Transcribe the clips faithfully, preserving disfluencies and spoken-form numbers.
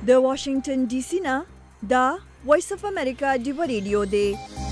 د واشنگټن ډي سي نه دا وایس اف امریکا ډیو ریډیو دی.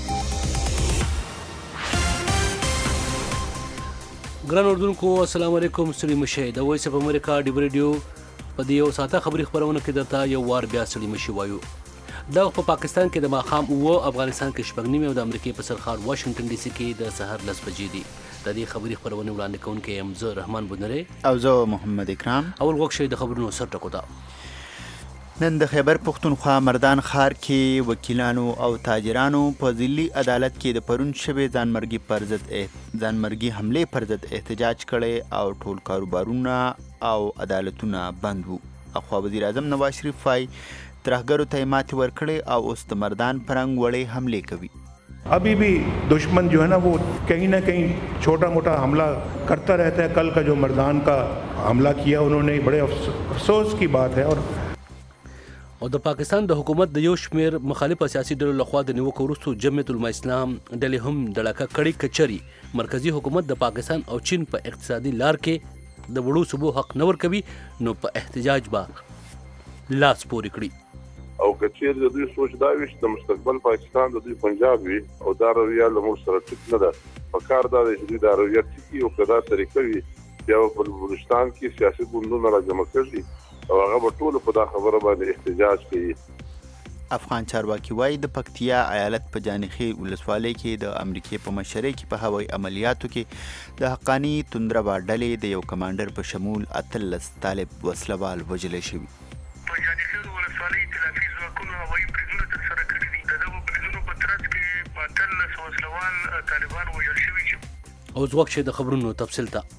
ګران اردوونکو السلام علیکم. ستړي مشئ. د وایس اف امریکا ډیو ریډیو په دې یو ساعته خبري خپرونه کې درته یو وار بیا ستړي مشئ وایو. دا په پاکستان کې د ماښام اوه، افغانستان کې شپږ نیمې او د امریکې په سرخار واشنگټن ډي سي کې د سهار لس بجې دي. د دې خبري خپرونې وړاندې کوونکی یم زه رحمان بونری او زه محمد اکرام. اول وخت شي د خبرونو سر ټکو ته. نن د خیبر پښتونخوا مردان ښار کې وکیلانو او تاجرانو په ضلعي عدالت کې د پرون شوې ځانمرګي پر ضد ځانمرګي حملې پر ضد احتجاج کړی او ټول کاروبارونه او عدالتونه بند وو. اخوا وزیر اعظم نواز شریف وايي ترهګرو ته یې ماتې ورکړې او اوس د مردان پرنګ وړې حملې کوي. अभी भी दुश्मन जो है ना वो कहीं ना कहीं छोटा मोटा हमला करता रहता है. कल का जो मर्दान का हमला किया उन्होंने बड़े अफसोस की बात है. और او د پاکستان د حکومت د یو شمیر مخالف سیاسي ډلو لخوا د نیوکو وروسته جمعیت العلماء اسلام ډلې هم ډړکه کړې کچري مرکزی حکومت د پاکستان او چین په اقتصادي لار کې د وړو صوبو حق نه ورکوي نو په احتجاج به لاس پورې کړي. او کچیر د دوی سوچ دا وي چې د مستقبل پاکستان د دوی پنجاب وي او دا رویه له موږ سره ټیک نه ده. په کار دا دی چې دوی دا رویه ټیکي او که دا طریقه وي بیا په بلوچستان کې سیاسي ګوندونه راجمع کړي او هغه به ټولو په دا خبره باندې احتجاج کوي. افغان چارواکي وایي د پکتیا ایالت په جانخیل ولسوالۍ کې د امریکې په مشرۍ کې په هوایي عملیاتو کې د حقاني توندربا ډلې د یو کمانډر په شمول اتلس طالب وسلوال وژلی شوي. په جانخیل ولسوالۍ اطلافي ځواکونو هوایي بریدونه ترسره کړي دي. د دغو بریدونو په ترڅ کې په اتلس وسلوال طالبان وژل شوي چې اوس وخت شي د خبرونو تفصیل ته.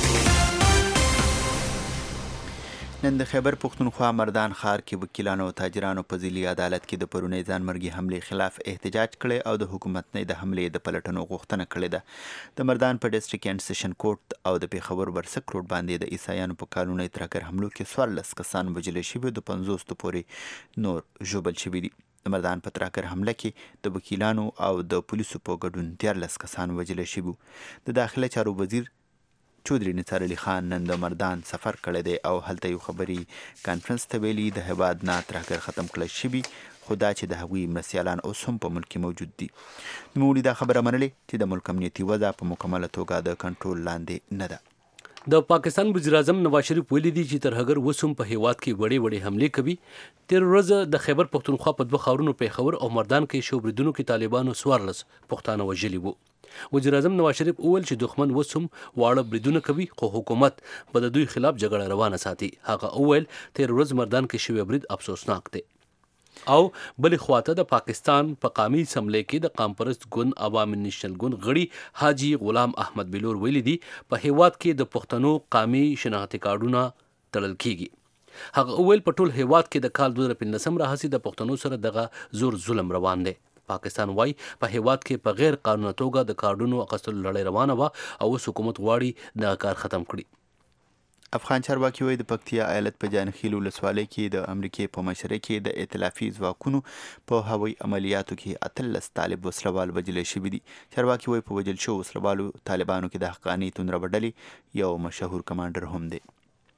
نن د خیبر پښتونخوا مردان ښار کې وکیلانو او تاجرانو په ضلعي عدالت کې د پرونۍ ځانمرګي حملې خلاف احتجاج کړی او د حکومت نه د حملې د پلټنو غوښتنه کړې ده. د مردان په ډسټریکټ اینډ سیشن کورټ او د پیښور ورسک روډ باندې د عیسایانو په کالونۍ ترهګر حملو کې څوارلس کسان وژلي شوي، د پنځوس پورې نور ژوبل شوي دي. د مردان په ترهګر حمله کې د وکیلانو او د پولیسو په ګډون دیارلس کسان وژلي شوي. د داخله چارو وزیر چودري نثار علي خان نن د مردان سفر کړی دی او هلته یو خبري کانفرنس ته ویلي د هیواد نه ترهګر ختم کړی شوي، خو دا چې د هغوی مرستیالان اوس هم په ملک کې موجود دي. نوموړي دا خبره منلې چې د ملک امنیتي وضع په مکمله توګه د کنټرول لاندې نه ده. د پاکستان وزیر اعظم نواز شریف ویلي دي چې ترهګر اوس هم په هیواد کې وړې وړې حملې کوي. تېره ورځ د خیبر پښتونخوا په دوه ښارونو پیښور او مردان کې شوو بریدونو کې طالبانو څوارلس پښتانه وژلي وو. وزیر اعظم نواز شریف وویل چې دښمن اوس هم واړه بریدونه کوي خو حکومت به د دوی خلاف جګړه روانه ساتي. هغه وویل تېره ورځ مردان کې شوی برید افسوسناک دی. او بلې خواته د پاکستان په قامي اسمبلی کې د قام پرست ګوند عوامي نیشنل ګوند غړي حاجي غلام احمد بلور ویلي دي په هیواد کې د پښتنو قامي شناختي کارډونه تړل کیږي. هغه وویل په ټول هیواد کې د کال دوه زره پنځلسم راهیسې د پښتنو سره دغه زور ظلم روان دی. پاکستان وايي په هیواد کې په غیر قانوني توګه د کارډونو اخیستلو لړۍ روانه وه او اوس حکومت غواړي دا کار ختم کړي. افغان چارواکي وایي د پکتیا ایالت په جانخیل ولسوالۍ کې د امریکې په مشرۍ کې د ائتلافي ځواکونو په هوایي عملیاتو کې اتلس طالب وسلوال وژلي شوي دي. چارواکي وایي په وژل شوو وسلوالو طالبانو کې د حقاني توندربا ډلې یو مشهور کمانډر هم دی.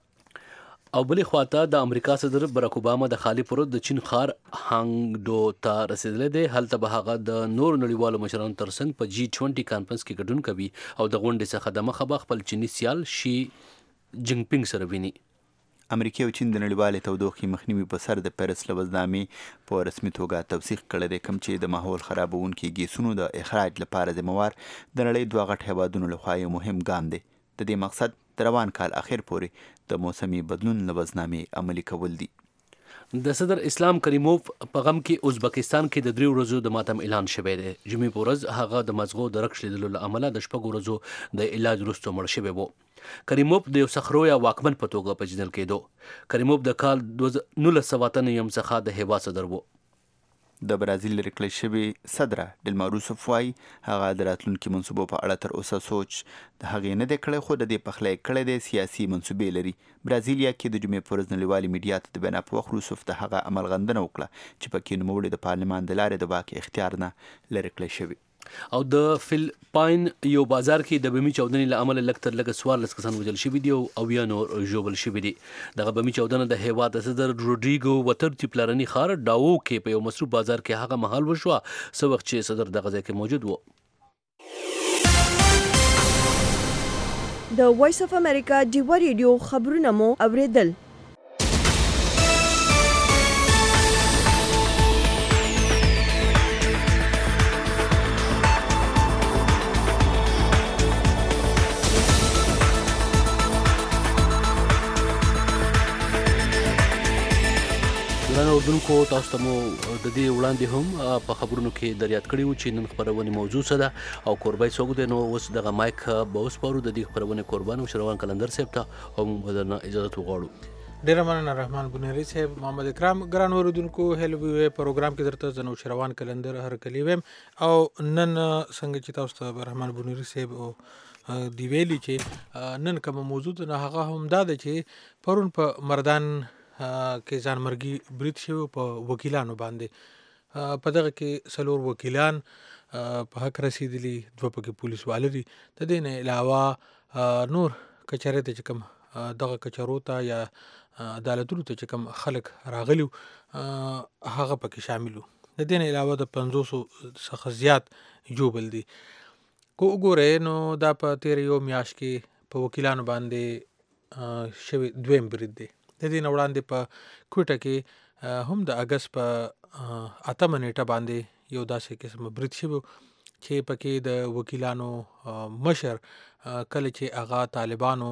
او بلې خواته د امریکا صدر براک اوباما د خالي پروت د چین ښار هانګډو ته رسیدلی دی. هلته به هغه د نورو نړیوالو مشرانو ترڅنګ په جي ټوینټي کانفرنس کې ګډون کوي او د غونډې څخه دمخه به خپل چیني سیال شي جینګ پینګ سره ویني. امریکا او چین د نړیوالې تودوخې مخنیوي په سر د پیرس لوزنامې په رسمي توګه توثیق کړی دی، کوم چې د ماحول خرابونکي ګیسونو د اخراج لپاره ذمهوار د نړۍ دوه غټ هیوادونو لخوا یو مهم ګام دی. د دې مقصد د روان کال اخر پورې د موسمي بدلون لوزنامې عملي کول دي. د صدر اسلام کریموف په غم کې ازبکستان کې د دریو ورځو د ماتم اعلان شوی دی. جمعې په ورځ هغه د مزغو د رګ شلیدلو له امله د شپږو ورځو د علاج وروسته مړ شوی و. کریموف د یو صخرویه واکمن په توګه پیژندل کېدو. کریموف د کال نولس سوه اته نوي څخه د هیواد صدر و. د برازیل لرې کړی شوي صدره ډیلما روسف وایي هغه د راتلونکي منصوبو په اړه تر اوسه سوچ د هغې نه دی کړی، خو د دې پخلی کړی دی سیاسي منصوبې لري. برازیلیا کې د جمعې په ورځ نړیوالې میډیا ته د بینا په وخت روسف د هغه عمل غندنه وکړه چې پکې نوموړي د پارلمان د لارې د واک اختیار نه لرې کړی شوي. او د فلپاین یو بازار کې د بمی چودنې له امله لږ تر لږه څوارلس کسان وژل شوي دي او یا نور ژوبل شوي دي. دغه بمی چودنه د هیواد صدر روډریګو وترتي پلرني ښار ډاوو کې په یو مصروف بازار کې هغه مهال وشوه څه وخت چې صدر دغه ځای کې موجود و. د وایس اف امریکا ډیوا ریډیو خبرونه مو اوریدل. ګرانو اردوونکو تاسو ته مو د دې وړاندې هم په خبرونو کې دریاد کړي وو چې نن خبرونه موضوع څه ده او کوربای څوک دی. نو اوس دغه مایک به وسپارو د دې خبرونه قربان او شروان کلندر صاحب ته او موږ درنه اجازه وغواړو. ډیره مننه رحمان بنيري صاحب. محمد اکرام ګران اوردونکو هلو وی پروګرام کې درته زنو شروان کلندر هر کلی ویم او نن څنګه چې تاسو ته رحمان بنيري صاحب او دی ویلي چې نن کوم موضوع نه هغه هم دا ده چې پرون په مردان کې ځانمرګي برید شوی په وکیلانو باندې. په دغه کې څلور وکیلان په حق رسیدلي، دوه پکې پولیس والي دي. د دې نه علاوه نور کچاري ته چې کوم دغه کچارو ته یا عدالتونو ته چې کوم خلک راغلي هغه پکې شامل وو. د دې نه علاوه د پنځوسو څخه زیات جوبل دي. کو وګورئ نو دا په تیر یو میاشت کې په وکیلانو باندې شوی دویم برید دی. د دې نه وړاندې په کوټه کې هم د اګست په اتمه نیټه باندې یو داسې قسم برید شوی چې پکې د وکیلانو مشر کله چې هغه طالبانو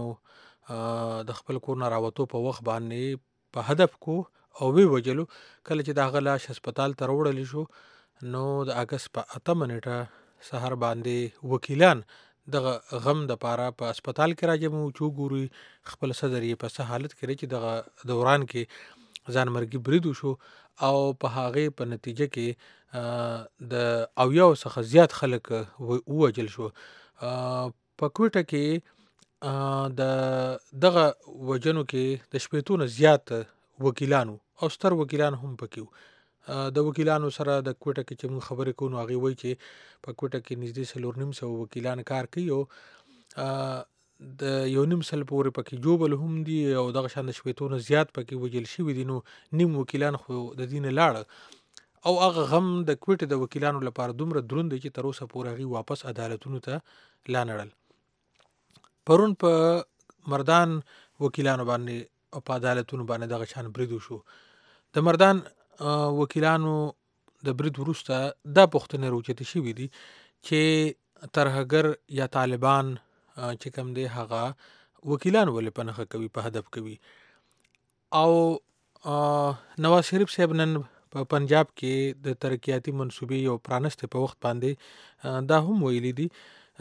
د خپل کور نه راوتو په وخت باندې په هدف کو او وی وجلو، کله چې د هغه لاش هسپتال ته وړل شو نو د اګست په اتمه نیټه سحر باندې وکیلان دغه غم د پاره په هسپتال کې راځم او چې ګوري خپل صدر یې په څه حالت کې چې دغه دوران کې ځانمرګي برید وشو او په هغه په نتیجه کې د اویاو څخه زیات خلک ووجل شو. په کوټه کې د دغه وجنو کې د شپېتو نه زیات وکیلانو او ستر وکیلان هم پکې وو. د وکیلانو سره د کوټه کې چې موږ خبرې کوو هغه وایي چې په کوټه کې نږدې څلور نیم سوه وکیلان کار کوي او د یو نیم سل پورې پکې جوبل هم دي او دغه شان د شپېتو نه زیات پکې وجل شوي دي. نو نیم وکیلان خو د دې نه لاړه او هغه غم د کوټې د وکیلانو لپاره دومره دروند دی چې تر اوسه پورې هغوی واپس عدالتونو ته لا نړل. پرون په مردان وکیلانو باندې او په عدالتونو باندې دغه شان برید وشو. د مردان وکیلانو د برید وروسته دا پوښتنې راوچتې شوي دي چې ترهګر یا طالبان چې کوم دی هغه وکیلان ولې په نښه کوي، په هدف کوي. او نواز شریف صاحب نن په پنجاب کې د ترقیاتي منصوبې یو پرانستې په وخت باندې دا هم ویلي دي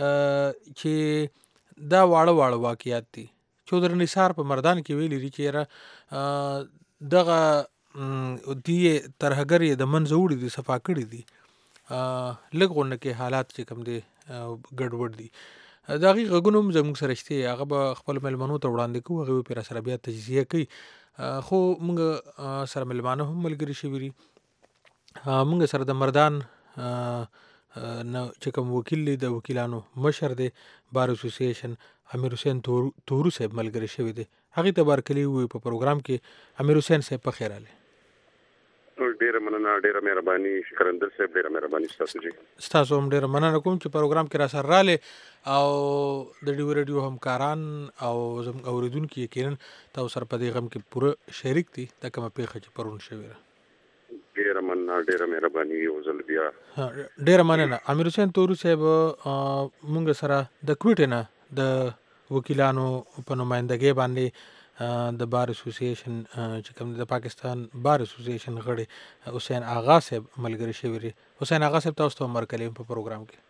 چې دا واړه واړه واقعیات دي. چودر نثار په مردان کې ویلي دي چې دغه دی ترهګر یې د منځه وړي دي، صفا کړي دي، لږ غونډه کې حالات چې کوم دی ګډوډ دي. د هغې غږونه هم زموږ سره شته، هغه به خپل مېلمنو ته وړاندې کوو، هغوی پرې راسره بیا تجزیه کوي. خو موږ سره مېلمانه هم ملګري شوي دي. موږ سره د مردان نه چې کوم وکیل دی د وکیلانو مشر دی بار اسوسییشن امیر حسین تورو صاحب ملګری شوی دی. هغې ته بارکلي ووایو په پروګرام کې. امیر حسین صاحب په خیر راغلی. ډیره مننه، ډیره مهرباني کلندر صاحب، ډیره مهرباني ستاسو جی. ستاسو هم ډیره مننه کوم چې پروګرام کې راسره راغلی او د ډیو ریډیو همکاران او زموږ اورېدونکي یقینا تاسو سره په دې غم کې پوره شریک دي د کومه پیښه چې پرون شوې ده. ډیره مننه، ډیره مهرباني یو ځل بیا. ډیره مننه. امیر حسین تورو صاحب موږ سره د کوټې نه د وکیلانو په نمایندګۍ باندې د بار اسوسییشن چې کوم د پاکستان بار اسوسییشن غړي حسین آغا صاحب ملګری شوي دي. حسین آغا صاحب تاسو ته هم مرکلي په پروګرام کې.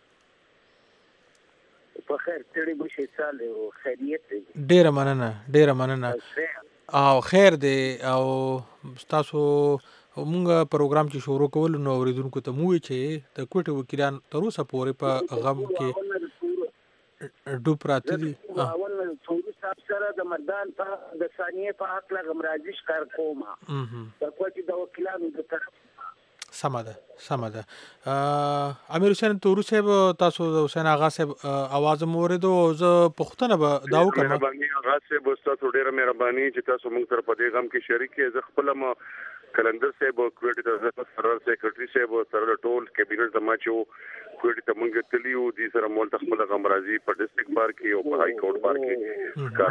په خیر تړي به شي سال او خیریت دی. ډیره مننه، ډیره مننه او خیر دی. او تاسو مونږ پروګرام چې شروع کول نو اوریدونکو ته مو چې د کوټې وکیلان تر اوسه پورې په غم کې ډوب پراته دي. اول څو صاحب سره د مردان په د ثانیه په حق لا غمرازش کار کوم. تر کو چې د وکیلانو د طرف سمه ده سمه ده امیر حسین تورو صاحب تاسو د حسین آغا صاحب اواز مو اوریدو زه پوښتنه به دا وکړم. مهرباني آغا صاحب تاسو ډیره مهرباني چې تاسو موږ سره په دې غم کې شریک یې. زه خپل م کلندر صاحب کوټ ته سره سیکریټري صاحب سره ټول کابینټ زما چې کوټ ته موږ تلیو دي سره مول خپل غم راځي په ډیسټریکټ پارک کې او په هاي کورټ پارک کې کار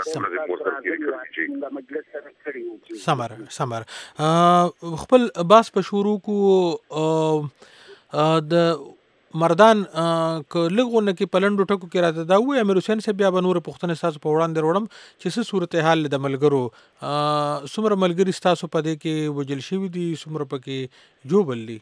کوي. سمر سمر خپل باس په شروع کو د مردان ک لغونه کې پلندو ټکو کې راته دا وې امیر حسین صاحب بیا به نور پښتنه تاسو په وړاندې وروړم چې څه صورتحال د ملګرو څومره ملګري تاسو په دې کې وجل شوي دي څومره پکې جوبل دي.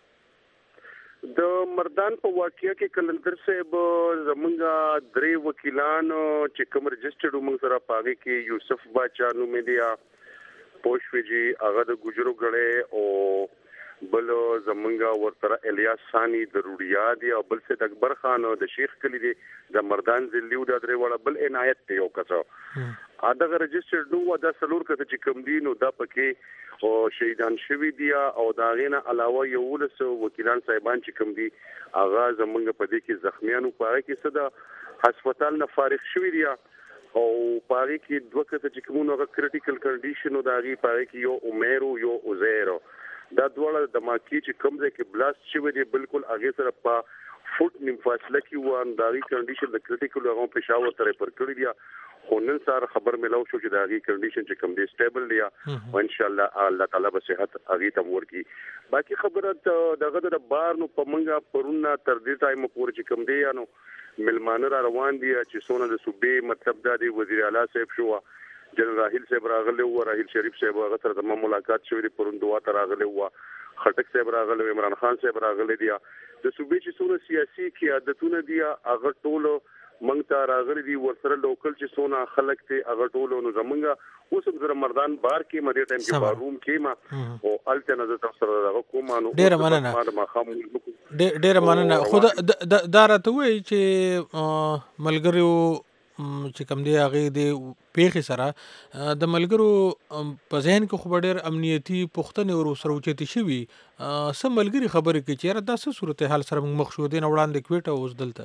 د مردان په واقعیا کې کلندر صاحب زمونږ درې وکیلان چې کوم رجسټرډ موږ سره پاګه کې یوسف باچا نومېدیا پوشوجي هغه د ګجرو غړې او بل زمونږه ورتره الیاس ثانی ضروریا دی او بل سید اکبر خان د شیخ کلی دی د مردان ضلعو د درې وړه بل عنایت دی او کڅو اده رجسټر نو دا سلور کته چې کوم دی نو دا پکې او شهیدان شوی دی او دا غینه علاوه یو ولس وکیلان صاحبان چې کوم دی اغا زمونږ په دې کې زخمیانو پاره کې صدا هسپتال نه فارغ شوی دی او پاره کې دوه کته چې کومه کریټیکل کنډیشن او دا غي پاره کې یو عمر او یو عزیر دا دواړه د ماکی چې کوم ځای کې بلاست شوی دی بالکل هغه سره په فوټ نیم فاصله کې وان دا غي کنډیشن د کریټیکل هغه پېښور ترې پر کړی دی. خو نن سار خبر ملو شو چې دا غي کنډیشن چې کوم دی سټیبل دی او ان شاء الله الله تعالی به صحت هغه ته ورکی. باقي خبره دغه د بار نو پمنګا پرونه تر دې ټایم پورې چې کوم دی نو ملمانه را روان دي چې سونه د صوبې مطلب دا دی وزیر اعلی صاحب شو جنرال راهیل صاحب راغله او راهیل شریف صاحب هغه سره د ملاقات شوې پرون دوا ته راغله او خټک صاحب راغله عمران خان صاحب راغله دي د صوبې چې سونه سیاسي کې عادتونه دي هغه ټول منګ ته راغلي دي ورسره لوکل چې سونه خلک ته هغه ټول نو زمونږه اوس هم مردان بار کې مده ټایم کې باروم کې ما او الته نظر تاسو سره هغه کوم نو ډیر مننه ډیر مننه خو دا راته وایي چې ملګریو چې کوم دی هغه دی پیښې سره د ملګرو په ذهن کې خو ډېر امنیتي پوښتنې ور سره اوچتې شوي سم ملګري خبرې کوي چې دا څه صورتحال سره موږ مخ شو دي نه وړاندې کوټه اوس دلته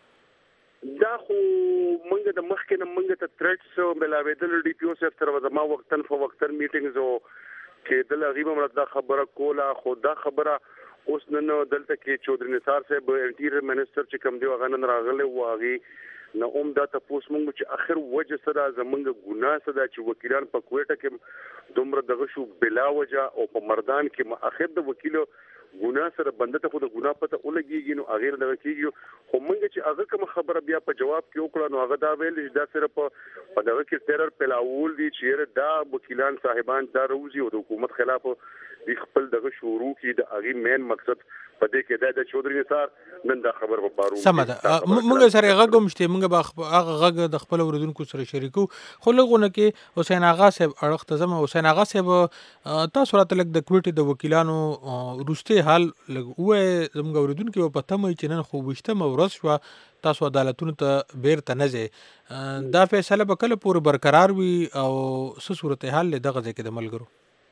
دا خو موږ د مخکې نه موږ ته تھریټس ملاویدل ډي پی او سره تر وځما وختن فو وختن میټینګز او کې د لغیبه مردا خبره کوله خو دا خبره اوس نن دلته کې چودري نثار صاحب انټیریئر منسٹر چې کوم دی هغه نن راغله واغي نو اوم دا تاسو موږ چې اخر وجه سره زمونږ ګناه سره چې وکیلان په کوټه کې دومره دغه شو بلا وجه او په مردان کې اخر د وکیلو ګناه سره بنده ته خو د ګناه پته ولګيږي نو اغیر دغه کیږي خو موږ چې هغه کوم خبره بیا په جواب کې وکړه نو هغه دا ویل چې دا صرف په دغه کې ټیرر پلاول دي چې دا وکیلان صاحبان دا روزي او د حکومت خلاف د خپل دغه شروع کې د اغي مین مقصد په دې کې د چودري نثار نن دا خبر په بارو سم ده موږ سره غږم شته موږ به هغه غږ د خپل اوریدونکو سره شریکو خو لغونه کې حسین آغا صاحب اړخ ته زما حسین آغا صاحب تاسو راته لګ د کوټې د وکیلانو روسته حال لګ وې زموږ اوریدونکو په تمه چې نن خو وشته مورس شو تاسو عدالتونو ته بیرته نه ځي دا فیصله به کله پورې برقرار وي او څه صورتحال دغه ځکه د ملګرو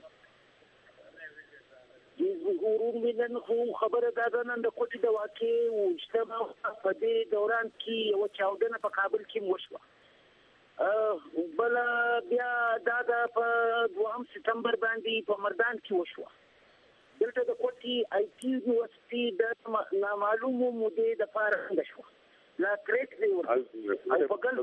نن خو خبره دا ده نن د کوټې د واقع او اجتماع په دې دوران کې یو چاودنه په کابل کې وشوه بل بیا دا د په دوهم سپتمبر باندې په مردان کې وشوه دلته د کوټې آی ټي یونیورسيټي د نامعلومو مودې د پاره شو لا کریټ دی ورته او په ګل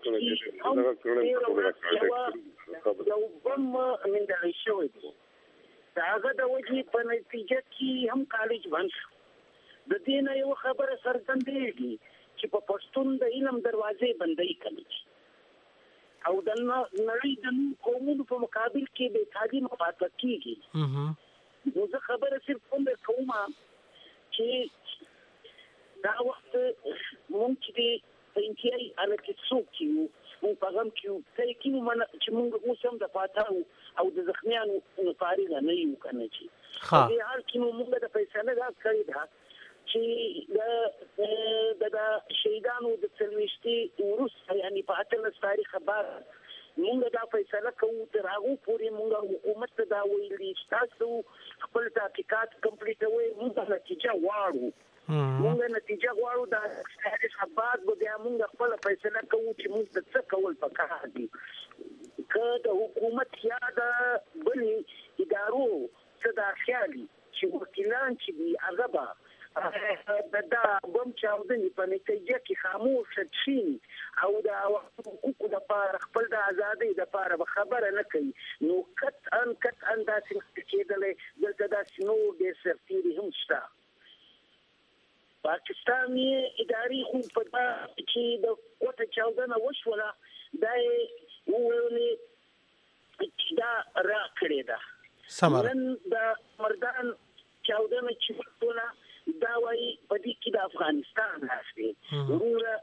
یو بم من د شوې داغه د وجې په نتیجه کې هم کالج بند شو د دې نه یو خبره څرګندېږي چې په پښتون د علم دروازې بندۍ کړي او د نړۍ د قومونو په مقابل کې به تعلیم پاتې کیږي نو زه خبره صرف کوم کوم چې دا وخت مونږ چې په انتیای اله کې څوک یو مونږ په غم کې ته کې مونږ چې مونږ اوس هم د پاتاو او د زخمیانو فارغ نه یو کنه چې په حال کې مونږ د فیصله دا کړی دا چې د د شهیدانو د سلمیشتي ورس یعنی په اتلس تاریخ بعد مونږ دا فیصله کوو تر هغه پورې مونږ حکومت ته دا ویلي تاسو خپل تحقیقات کمپلیټوي مونږ نتیجه غواړو مونږ نتیجه غواړو دا ستاسو بعد به بیا مونږ خپل فیصله کوو چې مونږ څه کول پکار دي که د حکومت یا د بلې ادارو څه دا خیالي چې وکیلان چې دي هغه به دا بم چاودنې په نتیجه کې خاموش شي او د حقوقو لپاره خپل د ازادۍ لپاره به خبره نه کوي نو قطعا قطعا داسې کېدلی دلته داسې نور ډېر سرتېري هم شته پاکستان یې اداري خو په دا چې د کوټه چاودنه وشوله دا یې وویلې چې دا راکړې ده نن د مردان چاودنه چې وشوله دا وایي په دې کې د افغانستان لاس دی وروره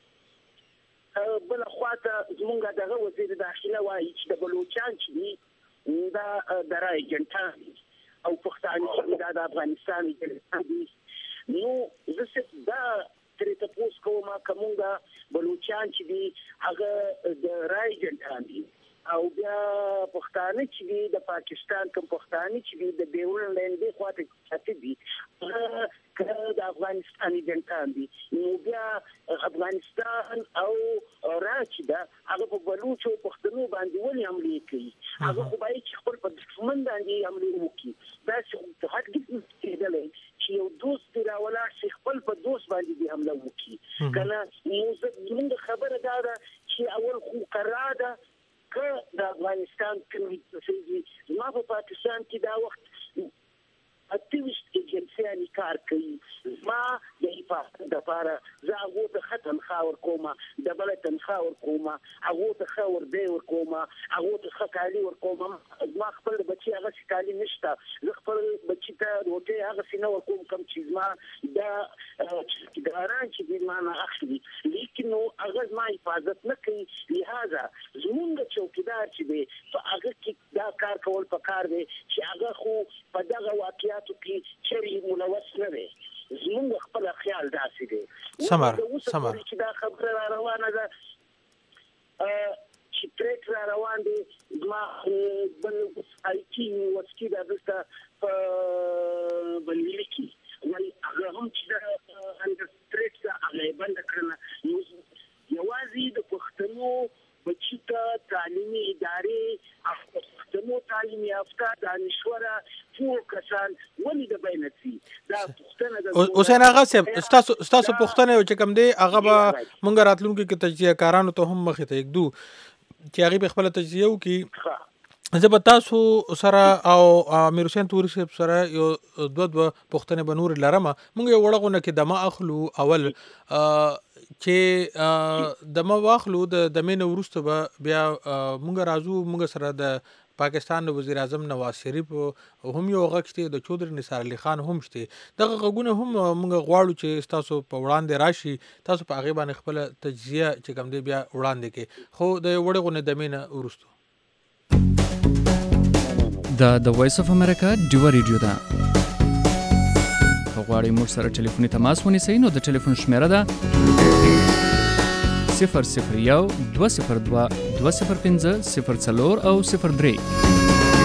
بله خواته زمونږ دغه وزیر داخله وایي چې د بلوچان چې دي دا د رای جنټان دي او پښتانه چې دا د افغانستان جنټان دي نو زه صرف دا ترې تپوس کوم که مونږ بلوچان چې دي هغه د رای جنټان دي او بیا پښتانه چې دي د پاکستان کوم پښتانه چې دي د بیرون لاندې خواته چاته دي که د افغانستان جنټان دي نو بیا افغانستان او راچ ده هغه په بلوچو پښتنو باندې ولې حملې کوي هغه خو باید چې خپل په دښمن باندې حملې وکړي داسې هرګز نه کېدلی چې یو دوست دې راولاړ شي خپل په دوست باندې دې حمله وکړي که نه زموږ خبره دا ده چې اول خو قرار ده که د افغانستان کومې څه زما په پاکستان کې دا وخت اکټیویسټ ایجنسیانې کار کوي زما د حفاظت دپاره زه هغو ته ښه تنخوا ورکوم د بله تنخوا ورکوم هغو ته ښه وربی ورکوم هغو ته ښه کالي ورکوم زما خپل بچي هغسې کالي نشته زه خپل بچي ته روټۍ هغسې نه ورکوم کوم چې زما دا څوکیداران چې دي زما نه اخلي لیکن نو هغه زما حفاظت نه کوي لهذا زمونږ چوکیدار چې دی په هغه کې دا کار کول پکار دی چې هغه خو په دغه واقعیاتو کې چرې ملوث نه دی زمونږ خپل خیال داسې دی سمر سمر چې دا خبره را روانه ده چې پریک را روان دی زما بل آی ټي یونیورسټي دا دلته په بلویلي کې وایي هغه هم چې دا انډرسټریټ ده هغه یې بنده کړله یوازې د پښتنو بچي ته تعلیمي ادارې او پښتنو تعلیم یافته دانشوره ټول کسان ولې د بیان نشي دا پښتنه د حسین آغا صاحب ستاسو ستاسو پښتنه چې کوم دی هغه به مونږ راتلونکي کې تجزیه کارانو ته هم مخې ته یکدو چې هغه به خپل تجزیه وکړي زه به تاسو سره او امیر حسین توري صاحب سره یو دوه دوه پښتنه به نور لرم مونږ یو وړغونه کې دمه اخلو اول چې دمه واخلو د دمه وروسته به بیا مونږ راځو مونږ سره د پاکستان د وزیر اعظم نواز شریف هم یو غږ شته د چودري نثار علي خان هم شته دغه غږونه هم مونږ غواړو چې تاسو په وړاندې راشي تاسو په هغه باندې خپل تجزیه چې کوم دی بیا وړاندې کې خو د وړغونه دمه وروسته دا د وایس اف امریکا ډیو ریډیو ده غواړئ موږ سره ټلیفوني تماس ونیسئ نو د ټلیفون شمیره ده صفر صفر یو دوه صفر دوه دوه صفر پنځه صفر څلور او صفر درې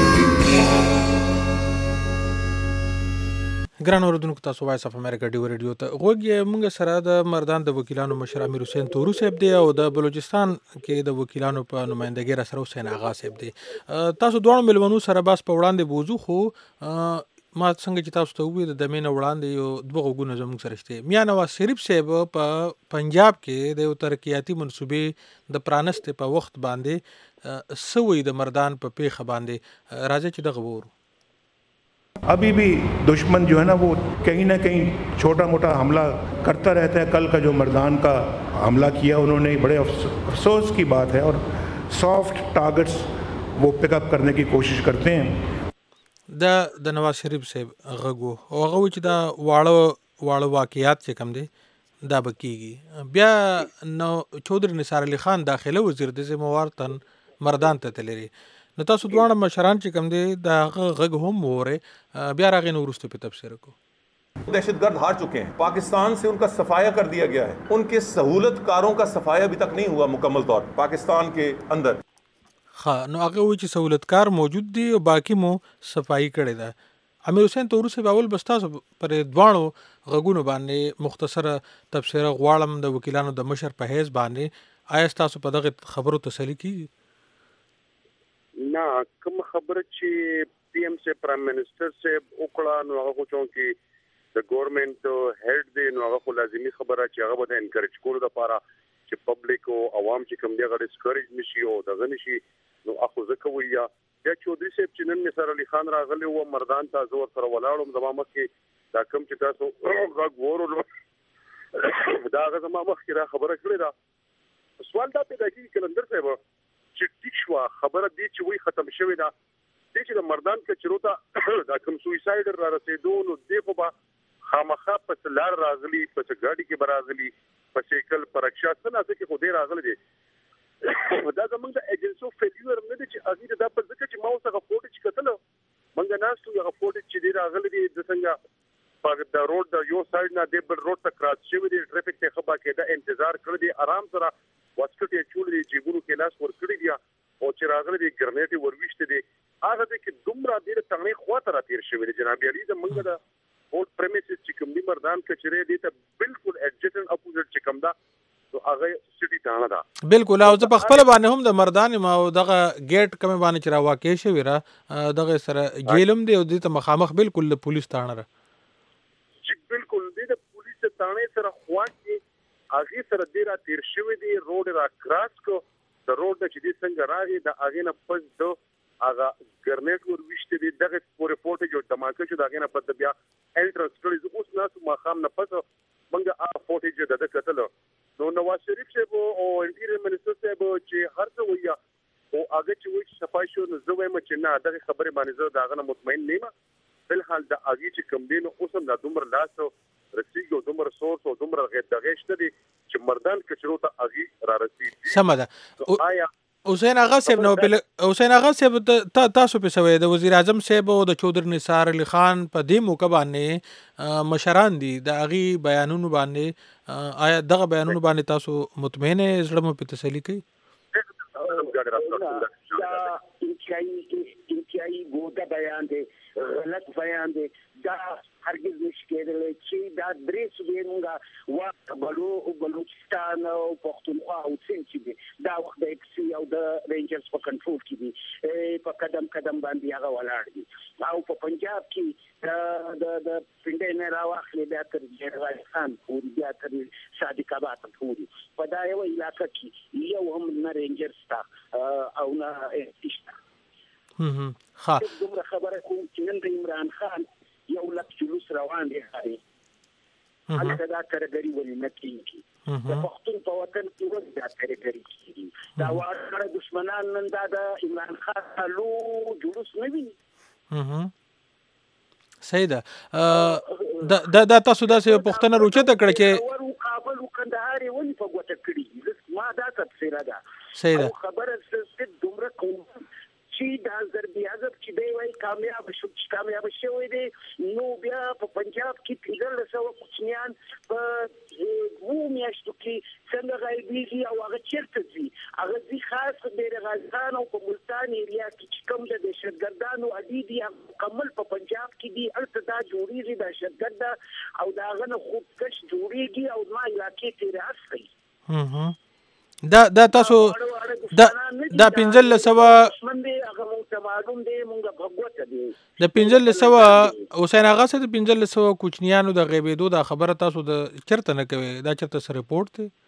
ګران اوردونکو تاسو وایس اف امریکا ډیو ریډیو ته غوږ موږ سره د مردان د وکیلانو مشر امیر حسین تورو صاحب دی او د بلوچستان کې د وکیلانو په نمائندګۍ را سره حسین آغا صاحب دی تاسو دواړو ملونو سره بس په وړاندې بوزو خو ما څنګه چې تاسو ته وویل د دمینه وړاندې یو دوه غوږونه زموږ سره شته میاں نواز شریف صاحب په پنجاب کې د یو ترقیاتي منصوبې د پرانستې په وخت باندې سوی د مردان په پیښه باندې راځي چې دغه وورو अभी भी दुश्मन जो है ना वो कहीं ना कहीं छोटा मोटा हमला करता रहता है कल का जो मर्दान का हमला किया उन्होंने बड़े अफसोस की बात है और सॉफ्ट टारगेट्स वो पिकअप करने की कोशिश करते हैं دا د نواز شریف صاحب غږو او هغه چې دا واړه واړه واقعیات چې کم دي دا بکیږي بیا نو چودري نثار علي خان داخله وزیر د موارتن مردان ته تللی نو تاسو دواړه مشران چې کم دي دا غږ هم وره بیا راغی نو ورسته په تفسیر کو दहशतगर्द हार चुके हैं पाकिस्तान से उनका सफाया कर दिया गया है उनके सहूलतकारों का सफाया अभी तक नहीं हुआ मुकम्मल तौर पाकिस्तान के अंदर ښه نو هغه وایي چې سهولتکار موجود دی او باقي مو صفایي کړې ده. امیر حسین تورو صاحب اول به ستاسو پر دواړو غږونو باندې مختصره تبصره غواړم د وکیلانو د مشر په حیث باندې آیا ستاسو په دغه خبرو تسلي کیږي؟ نه کوم خبره چې پی ایم سے پرایم منسٹر سے وکړه نو هغه چون کې د ګورنمنت هډ دی نو هغه خو لازمي خبره چې هغه به انکریج کول د لپاره چې پبلک او عوام چې کوم دی هغه ډیسکریج نشي او دغه نشي نو اخو ځکه ویا یا چودري صاحب چې نن نثار علي خان راغلی و مردان ته زور سره ولاړم زما مخ کې دا کوم چې تاسو غږ ورولو دا هغه زما مخ کې را خبره کړې ده. سوال دا پیدا کیږي کلندر صاحب چې ټیک شو خبره دي چې وی ختم شوې ده د چې د مردان کې چروتا دا کوم سویساید را رسیدو نو دغه به خامخا په لار راغلی په ګاډي کې برازلی په سیکل پر رکشا څنګه چې خو دې راغلی دي دا زمونږ د ایجنسو فیلیور نه دي چې اغه دا په ځکه چې ما اوسه فوټو چې کتل مونږ ناسو یو فوټو چې دی راغلی دي د څنګه په د روډ د یو سایډ نه د بل روډ ته کراس شوی دی ټریفیک ته خبا کې دا انتظار کړی دی آرام سره واسکټ چول دی جیبونو کې لاس ور کړی دی او چې راغلی دی ګرنیټ ورويشته دی هغه د کې دومره ډیر څنګه خواته را تیر شوی دی جناب علي د مونږ د فورت پریمیسز چې کوم دی مردان کچره دی ته بالکل ایڈجسټنٹ اپوزټ چې کوم دا نو هغه سټي تانه دا بالکل او زه په خپل باندې هم د مردان ما دغه گیټ کوم باندې چې را واقع شوی را دغه سره جیلم دی او د ته مخامخ بالکل د پولیس تانه را چې بالکل د پولیس تانه سره خوا کې هغه سره دی را تیر شوی دی روډ را کراس کو د روډ چې دی څنګه راغی د هغه نه پس دو هغه ګرنیټ ور وشته دی دغه پورې فوټیج او دماکه چې دغه نه پد بیا انټرنس کړی اوس ناس ما خام نه پس منګه ا فوټیج د کتل نو نواز شریف صاحب او انټیریئر منسٹر صاحب چې هر څه ویا او هغه چې وایي صفای شو نو زه وایم چې نه دغه خبره باندې زه داغه مطمئن نه یم بل حال د اږي چې کم دین اوس هم د دومره لاس رسیږي او دومره سورس او دومره غیر دغه شته دي چې مردان کچرو ته اږي را رسیږي سم ده آیا حسین آغا صاحب نو بل حسین آغا صاحب تاسو په سوې د وزیر اعظم صاحب او د چودر نثار علي خان په دې موقع باندې مشران دي د اغي بیانونو باندې آیا دغه بیانونو باندې تاسو مطمئن یې زړه مو په تسلی کوي انتهایی ګوډه بیان دی غلط بیان دی دا هرگز نشکېدل چې دا درې سوبېنګه وا بلو بلوچستان او پښتونخوا او سند چې دی دا وخت د ایکسي او د رینجرز په کنټرول کې دي په قدم قدم باندې هغه ولاړ دي او په پنجاب کې د د پنډې نه راوخلې بیا تر جنرال خان پورې بیا تر صادق آباد پورې په دا یو علاقه کې یو هم نه رینجرز تا او نه ایکسي هم ها دومره خبره کوم چې نن د عمران خان یو لک جلوس روان دی هاري هلته دا ترګری ولې نه کیږي د پښتون په وطن کې ولې دا ترګری کیږي دا واړه دشمنان نن دا د عمران خان لو جلوس نه ویني صحیح ده دا دا تاسو داسې پښتنه روچته کړ چې کابل او کندهار ولې په ګوته کړی ما دا تفسیر ده صحیح ده خبره څه دومره کوم چې دا ضربي حذف چې دی وای کامیاب شو چې کامیاب شوی دی نو بیا په پنجاب کې پیګل سو کوچنیان په وو میاشتو کې څنګه غایبیږي او هغه چیرته ځي هغه ځي خاص د غازان او په ملتان ایریا کې چې کوم د دهشتګردانو اډي دي کمل په پنجاب کې دي الته دا جوړیږي د دهشتګرد او دا غنه خودکش جوړیږي او ما علاقې ته راځي هم دا دا تاسو دا دا پنځل سوا د پنځل سوا حسین آغا سره د پنځل سوا کوچنیانو د غیبېدو دا خبره تاسو د چرته نه کوي دا چرته سره رپورت دی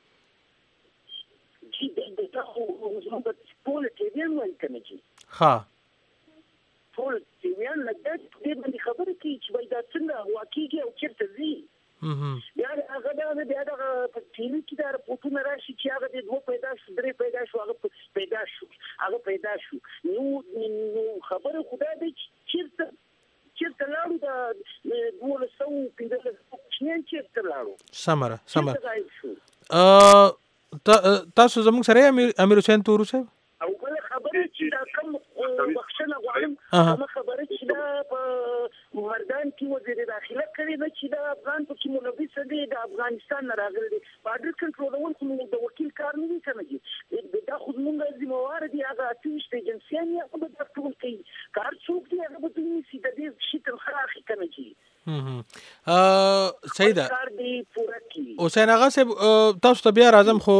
ها ټول سیمین لګد دې باندې خبره کوي چې وای دا څنګه واقعي او چرته زی یا هغه دا بیا دا په ټیوي کې دا پوتونه راشي چې هغه د دوه پیدا شو درې پیدا شو هغه پیدا شو هغه پیدا شو نو خبره خدای دې چیرته چیرته لاړو دا دوه سو پیدا شو چیرته لاړو سمره سمره ا تاسو زموږ سره امیر حسین تورو صاحب او بل خبره چې دا کوم بخښنه غواړم هغه خبره چې دا په مردان کې وزیر داخله کړی نه چې دا افغان په کې ملوث دي د افغانستان نه راغلي دي بارډر کنټرول خو د وکیل کار نه کوي دا خو موږ ذمہوار دي هغه هغه اتويشت ایجنسیان یې هغه به دا ټول کوي کار څوک دی هغه به دوی نیسي د دې شي تنخوا اخلي که نه چې صحیح ده کار دی پوره کړي. حسین آغا صاحب تاسو ته بیا راځم خو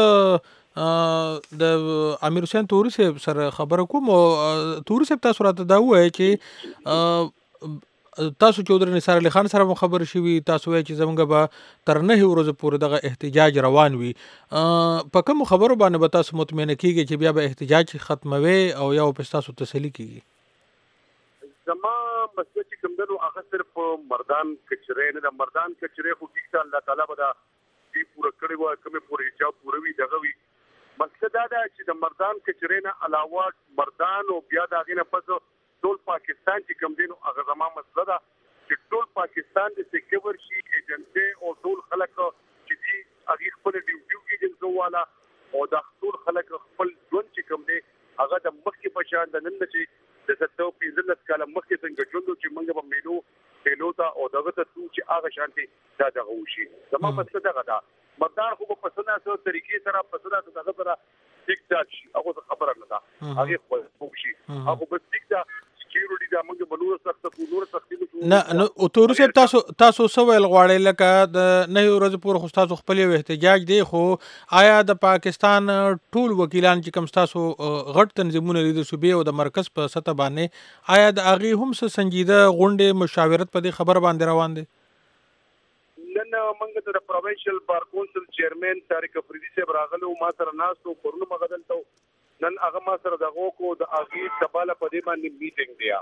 زه د امیر حسین توري صاحب سره خبره کوم او توري صاحب تاسو راته دا ووایئ چې تاسو چودري نثار علي خان سره خبر شوي تاسو وایي چې زمونږ به تر نهه ورځې پورې دغه احتجاج روان وي په کوم خبرو باندې به تاسو مطمئنه کیږئ چې بیا به احتجاج ختموي او یا به تاسو تسلي کیږي؟ زما مسله چې کوم دنو هغه صرف مردان کچرې نه د مردان کچرې خو ټیک ته الله تعالی به دا دې پوره کړی وای کومې پورې حجاب پوره وي دغه وي. مسله دا ده چې د مردان کچرې نه علاوه مردان او بیا د هغې نه پس ټول پاکستان چې کوم دی نو هغه زما مسله ده چې ټول پاکستان د سکیور شي ایجنټې او ټول خلک چې دي هغې خپل ډیوټي ایجنټو والا او د ټول خلک خپل ژوند چې کوم دی هغه د مخکې په شان د نن چې د ستو پنځلس کاله مخکې څنګه ژوند چې موږ به میلو میلو ته او دغه ته څو چې هغه شانتي دا دغه وشي. زما مسله دغه ده مردان خو په څه نه څه طریقې سره په څه نه دغه سره ټیک ټاک شي هغه خبره نه ده هغه خو شي هغه بس ټیک ټاک سکیورټي دا موږ په نور سخت په نور سختي نه نو او توري صاحب تاسو تاسو سو ویل غواړئ لکه د نه ورځې پورې خو تاسو خپل یو احتجاج دی خو آیا د پاکستان ټول وکیلان چې کوم تاسو غټ تنظیمونه لري د صوبې او د مرکز په سطح باندې آیا د هغې هم څه سنجیده غونډې مشاورت په دې خبر باندې روان دی؟ نن موږ د پروینشل بار کونسل چیرمن طارق افریدي صاحب راغلو ما سره ناستو پرونو مغه دلته نن هغه ما سره دغه کو د هغې سباله په دې باندې میټینګ دی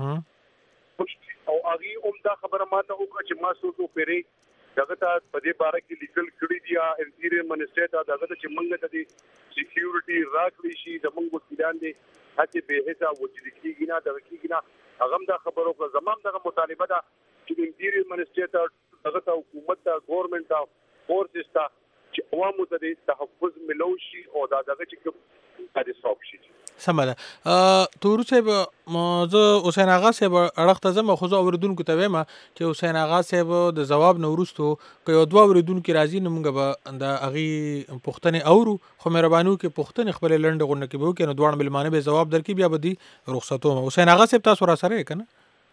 او هغې هم دا خبره ما ته وکړه چې ما څوک وپېرې دغه ته په دې باره کې لیکل کړي دي انټیریر منسټر ته دغه ته چې موږ ته د سکیورټي راکړی شي د موږ وکیلان دي هڅې بې حسه وجود کېږي نه دغه کېږي نه هغه هم دا خبره وکړه. زما هم دغه مطالبه ده چې انټیریر منسټر ته دغه ته حکومت ته ګورنمنټ ته فورسز ته چې عوامو ته د تحفظ ملو شي او دا دغه چې کوم سمه ده. تورو صاحب زه حسین آغا صاحب اړخ ته ځم خو زه اورېدونکو ته وایم چې حسین آغا صاحب د ځواب نه وروستو که یو دوه اورېدونکي راځي نو موږ به د هغې پوښتنې اورو خو مهرباني وکړئ پوښتنې خپلې لنډې غونډه کې به وکړئ نو دواړه مېلمانه به ځواب درکړي بیا به دي رخصتوم. حسین آغا صاحب تاسو را سره یې که نه؟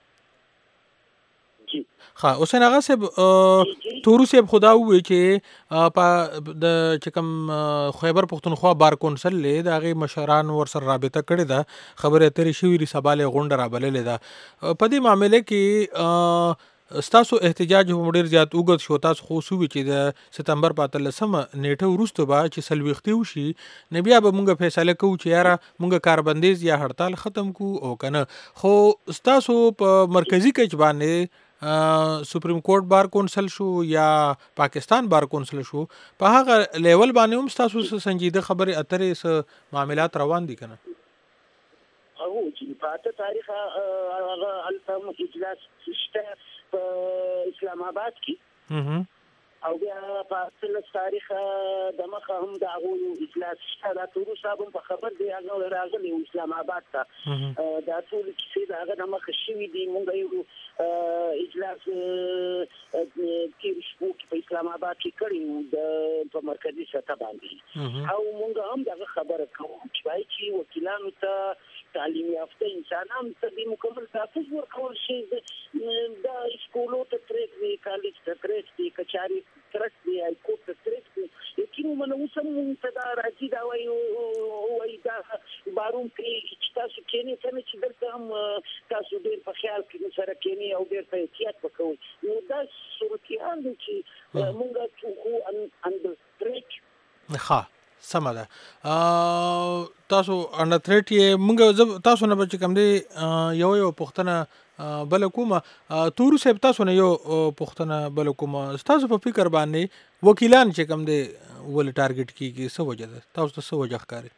ها حسین آغا صاحب تورو صاحب خدا ووی چې په د چې کوم خیبر پښتونخوا بار کونسل لی د هغې مشران ورسره رابطه کړې ده خبرې اترې شوي دي سبا یې غونډه رابللې ده په دې معاملې کې ستاسو احتجاج هم ډېر زیات اوږد شو تاسو خو وسوي چې د ستمبر په اتلسمه نیټه وروسته به چې څلوېښتې وشي نو بیا به موږ فیصله کوو چې یاره موږ کاربندیز یا هړتال ختم کوو او که نه خو ستاسو په مرکزي کچ باندې سپریم کورټ بار کونسل شو یا پاکستان بار کونسل شو په هغه لیول باندې هم ستاسو سنجیده خبرې اترې څه معاملات روان دي که نه؟ هو چې په اته تاریخ هغه هلته اجلاس شته په اسلام آباد کې او بیا په اتلس تاریخ د مخه هم د هغو اجلاس شته دا تورو صاحب هم په خبر دی هغه راغلی اسلام آباد ته دا ټول کیسې د هغه د مخه شوي دي موږ یو اجلاس تېرو شپو کې په اسلام آباد کې کړی د په مرکزي سطح باندې او موږ هم دغه خبره کوو چې وایي چې وکیلانو ته تعلیم یافته انسانانو ته د مکمل تحفظ ورکول شي د سکولو ته ترېک دی کالج ته ترېک دی کچاري ترک دی هایکورټ ته ترېک دی یقیني منه اوس هم موږ ته دا راځي دا وایي وایي دا بارون کې چې تاسو کښېنئ که نه چې دلته هم تاسو ډېر په خیال کې سره کښېنئ او ډېر په احتیاط به کوئ نو دا صورتحال دی چې موږ خو انډر ترېک ښه سمه ده تاسو انډر تھریټ یې موږ تاسو نه به چې کوم دی یو یو پوښتنه بله کومه تورو صاحب تاسو نه یو پوښتنه بله کومه ستاسو په فکر باندې وکیلان چې کوم دی ولې ټارګټ کېږي څه وجه ده تاسو ته څه وجه ښکاري؟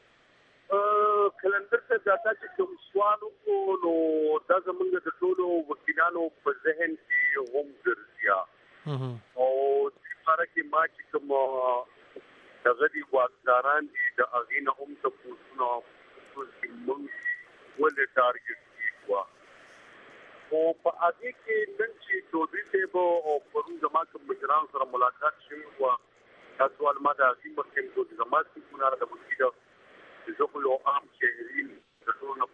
کلندر ته داتا چې کوم سوال وکړو نو دا زموږ د ټولو وکیلانو په ذهن کې هم ګرځي او دې باره کې ما چې کوم دغه دي واکداران دي د هغې نه هم تپوسونه چې موږ ولې ټارګټ کېږو خو په هغې کې نن چې چودھري صاحب او پرون زما کوم مشرانو سره ملاقات شوی وه دا سوال ما د هغې مخکې مو چې زما سیمونه د وکیل چې زه خو یو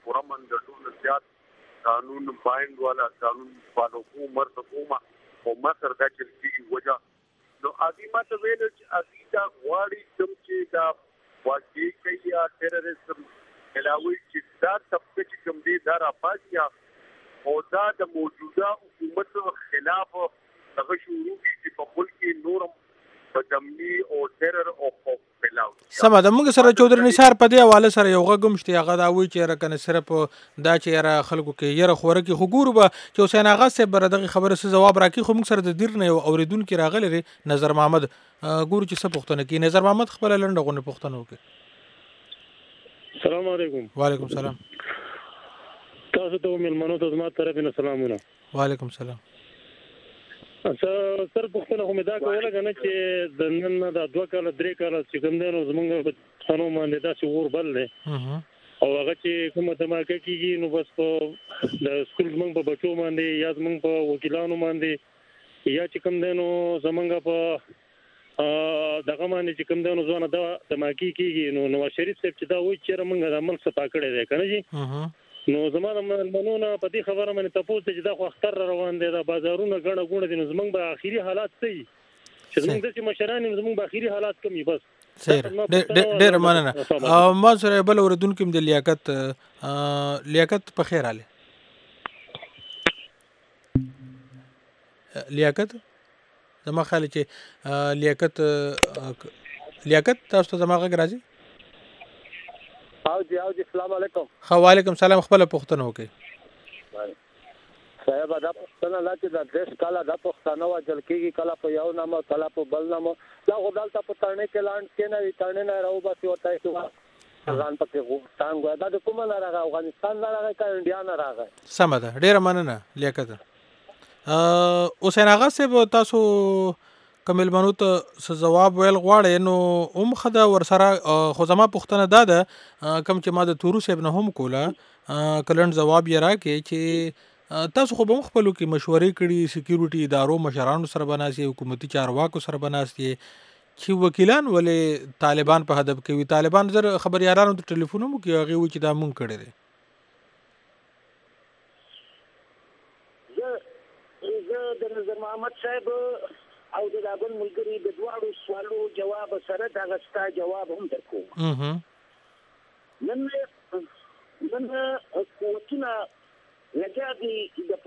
پورا من د ټول زیات قانون بایند والا قانون فالو کوم مرته کومه او مصر دا چې وجه نو ادي ماته ویل چې ادي دا غواړي چې دا واقعي کوي یا ټیرریزم علاوه چې دا طبقه چې کوم دي دا راپاتیا او دا د موجوده حکومت خلاف هغه شروع چې په ملک نورم په دمنی او ټیرر او خوف فلاو سمه د موږ سره چودري نثار په دې حواله سره یو غږم شته هغه دا وی چې راکنه صرف دا چې را خلکو کې یره خوره کې خګور به چې حسین اغا سه بر دغه خبره سره جواب راکې خو موږ سره د دیر نه اوریدون کې راغلی نظر محمد ګور چې څه پښتنه کې نظر محمد خپل لنډه غونه پښتنه وکړي. السلام علیکم. وعلیکم السلام. تاسو ته ملمنو ته زما طرف نه سلامونه. وعلیکم السلام. سر پښتنه خو مې دا کوله کنه چې د نن د دوه کال درې کال چې کوم دینو زمونږ خانو باندې دا چې ور بل نه او هغه چې کومه تماکه کیږي نو بس په د سکول زمونږ په بچو باندې یا زمونږ په وکیلانو باندې یا چې کوم دینو زمونږ په دغه باندې چې کوم دینو ځونه دا تماکه کیږي نو نو شریف صاحب چې دا وایي چې موږ د عمل څخه پاکړې ده کنه جی نو زموږ ملمنونه په دې خبره باندې تاسو ته چې دا خو اختر روان دي دا بازارونه غړ غوړ دي نو زموږ به اخیری حالات صحیح چې زموږ د مشران زموږ به اخیری حالات کمی بس سیر ډېر مننه ما سره بل اوردونکو د لیاقت لیاقت په خیر आले لیاقت زما خالي چې لیاقت لیاقت تاسو ته زما غږ راځي او جی او جی السلام علیکم. خو وعلیکم سلام خپل پښتنه وکي. صاحب دا پښتنه لا چې د دیش کاله د پښتنه وجل کېږي کله په یو نامه کله په بل نامه دا غوډالته په تړنې کې لاند کې نه وي تړنې نه راو باسي ورته چې ځان پکې غوښتان دا د کومه نه راغی افغانستان نه راغی که انډیا نه راغی. سمه ده ډېره مننه لیاقت. حسین اغا صاحب تاسو کمل منو ته څه جواب ویل غواړي نو هم خدا ورسره خو زما پښتنه دا ده کم چې ما د تورو صاحب نه هم کوله کلند جواب یې راکې چې تاسو خو به خپلو کې مشورې کړي سکیورټي ادارو مشرانو سره بناسي حکومتي چارواکو سره بناسي چې وکیلان ولې طالبان په هدف کوي طالبان زر خبريالانو ته ټلیفون مو کوي هغه و چې دا مونږ کړی دی. زه زه د نظر محمد صاحب او د دابل ملګری د دواړو سوالو جواب سره دا غستا جواب هم درکو. نن نن قوتونه لګیا دي د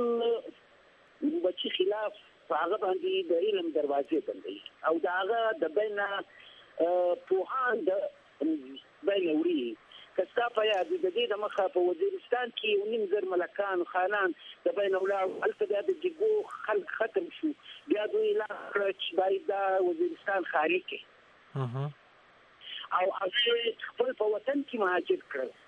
پښتون بچی خلاف هغه باندې د علم دروازې بندي او دا هغه د بین پوهان د بین وری کستا په یاد د دې د مخه په وزیرستان کې ونیم زر ملکان خانان د بین اولاد الته د جګو خلک ختم شو بیا دوی لا چې باید دا وزیرستان خاري کې او هغه خپل په وطن کې مهاجر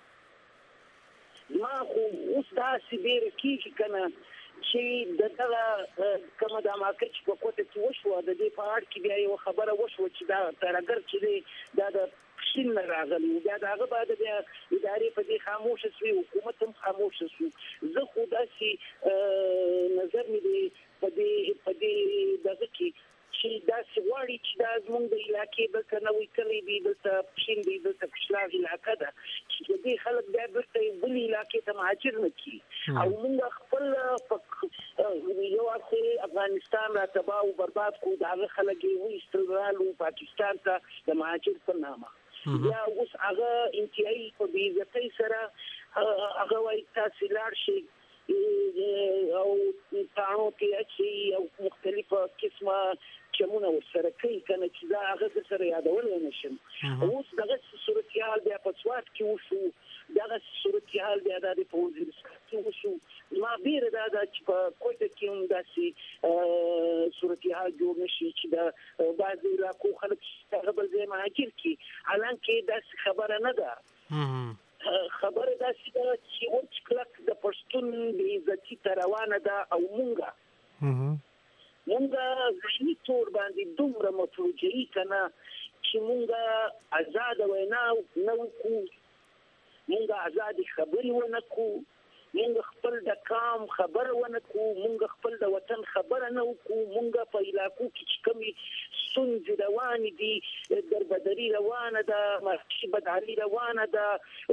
کړل ما خو اوس دا سیبیر کې کنه چې دغه کومه د مارکیټ په کوټه کې وشو د دې په اړه کې بیا یو خبره وشو چې دا ترګر چې دا د شین راغلی دا دغه بعد بیا ادارې په دې خاموش شوي حکومت هم خاموش شو زه خو داسې نظر مې دی په دې په دې دغه کې چې دا سوالي چې دا زموږ د علاقې بل څه نوې کلی دی بل څه شین دی بل څه پښلاغ علاقه ده چې دې خلک بیا بیرته بل علاقې ته مهاجر نه کړي او موږ خپل یو اخر افغانستان را تباہ او برباد کو دا خلک یې وسترالو پاکستان ته د مهاجر په نامه یا اوس هغه انتهایی په بې عزتۍ سره هغه وایي تاسې لاړ شئ او تاڼو کې اچي او مختلفه قسمه چمونه ورسره کوي کنه چې دا هغه د سره یادولی نه شم اوس دغه صورتحال بیا په سوات کې وشو دغه صورتحال بیا د په وزیرستان کې وشو ما بیره دا چې په کوټه کې هم داسې صورتحال جوړ نشي چې د بعضې علاقو خلک هغه بل ځای مهاجر کړي حالانکې داسې خبره نه ده خبره داسې ده چې اوس کلک د پښتون بې عزتي ته روانه ده او مونږه مونږه ذهني طور باندې دومره متوجهي کنه چې مونږه آزاد وینا نه وکړو مونږه آزاد خبرې ونه کړو مونږ خپل د کام خبره ونه کو، مونږ خپل د وطن خبره نه وکړو. مونږ په علاقو کې چې کومې ستونزې روانې دي، دربدري روانه ده، معاشي بدحالي روانه ده،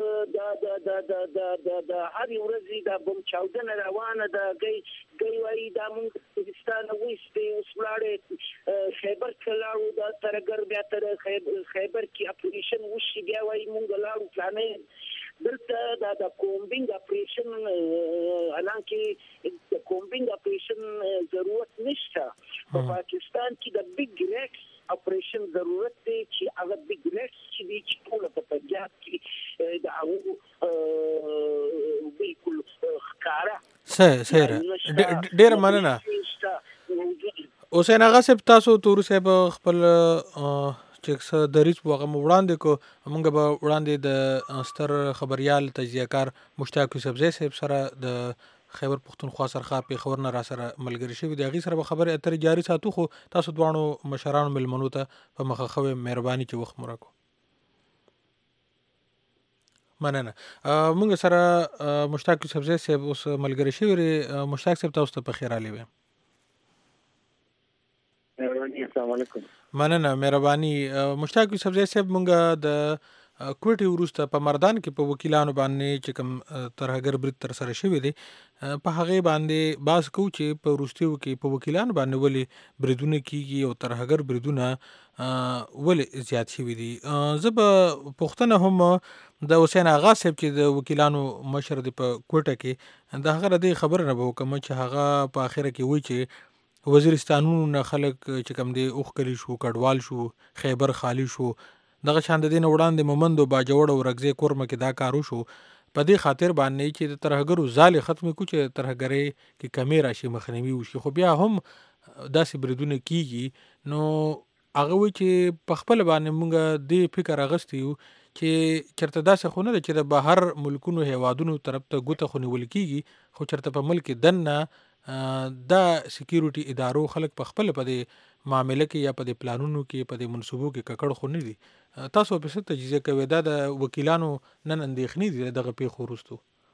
د هرې ورځې د بم چاودنه روانه ده. ګی وایي دا مونږ پاکستانه وایستې، اوس ولاړې خیبر ته لاړو، د ترهګر بیا تر خیبر کې اپریشن وشي، بیا وایي مونږ لاړو فلانې. دلته دا د کومبینګ اپریشن، حالانکه د کومبینګ اپریشن ضرورت نشته. په پاکستان کې د بیگ ریټس اپریشن ضرورت دی، چې هغه بیگ ریټس چې دي چې ټول په پنجاب کې د هغو بالکل ښکاره. صحیح صحیح ډېره مننه. حسین آغا صاحب، تاسو تورو صاحب خپل چې څه دریځ په هغه مو وړاندې کړو. موږ به وړاندې د ستر خبریال تجزیه کار مشتاق یوسفزی صاحب سره د خیبر پښتونخوا سرخا پېښور نه را سره ملګري شوي دي، هغې سره به خبرې اترې جاري ساتو. خو تاسو دواړو مشرانو مېلمنو ته په مخه ښه وي، مهرباني چې وخت مو راکړو. مننه. موږ سره مشتاق یوسفزی صاحب اوس ملګري شوي دي. مشتاق صاحب، تاسو ته په خیر راغلی ویم. السلام علیکم. مننه، مهرباني. مشتاق یوسفزی صاحب، مونږ د کوټې وروسته په مردان کې په وکیلانو باندې چې کوم ترهګر برید تر سره شوی دی، په هغې باندې باز کوو چې په وروستیو کې په وکیلانو باندې ولې بریدونه کیږي او ترهګر بریدونه ولې زیات شوي دي. زه به پوښتنه هم د حسین آغا صاحب چې د وکیلانو مشر دی په کوټه کې، د هغه د دې خبره نه به وکړم چې هغه په اخره کې وایي چې وزیرستانونو نه خلک چې کوم دی اوښکلي شو، کډوال شو، خیبر خالی شو. دغه شان د دې نه وړاندې مومند او باجوړ او رګزې کورمه کې دا کار وشو. په دې خاطر باندې چې د ترهګرو ځالې ختمې کړو، چې ترهګرۍ کې کمې راشي، مخنیوي وشي. خو بیا هم داسې بریدونه کیږي. نو هغه وایي چې په خپله باندې موږ دې فکر اخیستی یو چې چېرته داسې خو نه ده چې د بهر ملکونو هیوادونو طرف ته ګوته خو نیول کیږي، خو چېرته په ملک دننه دا سکیورټي ادارو خلک په خپله په دې معامله کې یا په دې پلانونو کې په دې منصوبو کې ککړ خو نه دي. تاسو په څه تجزیه کوئ؟ دا د وکیلانو نن اندېښنې دي دغه پیښو وروستو.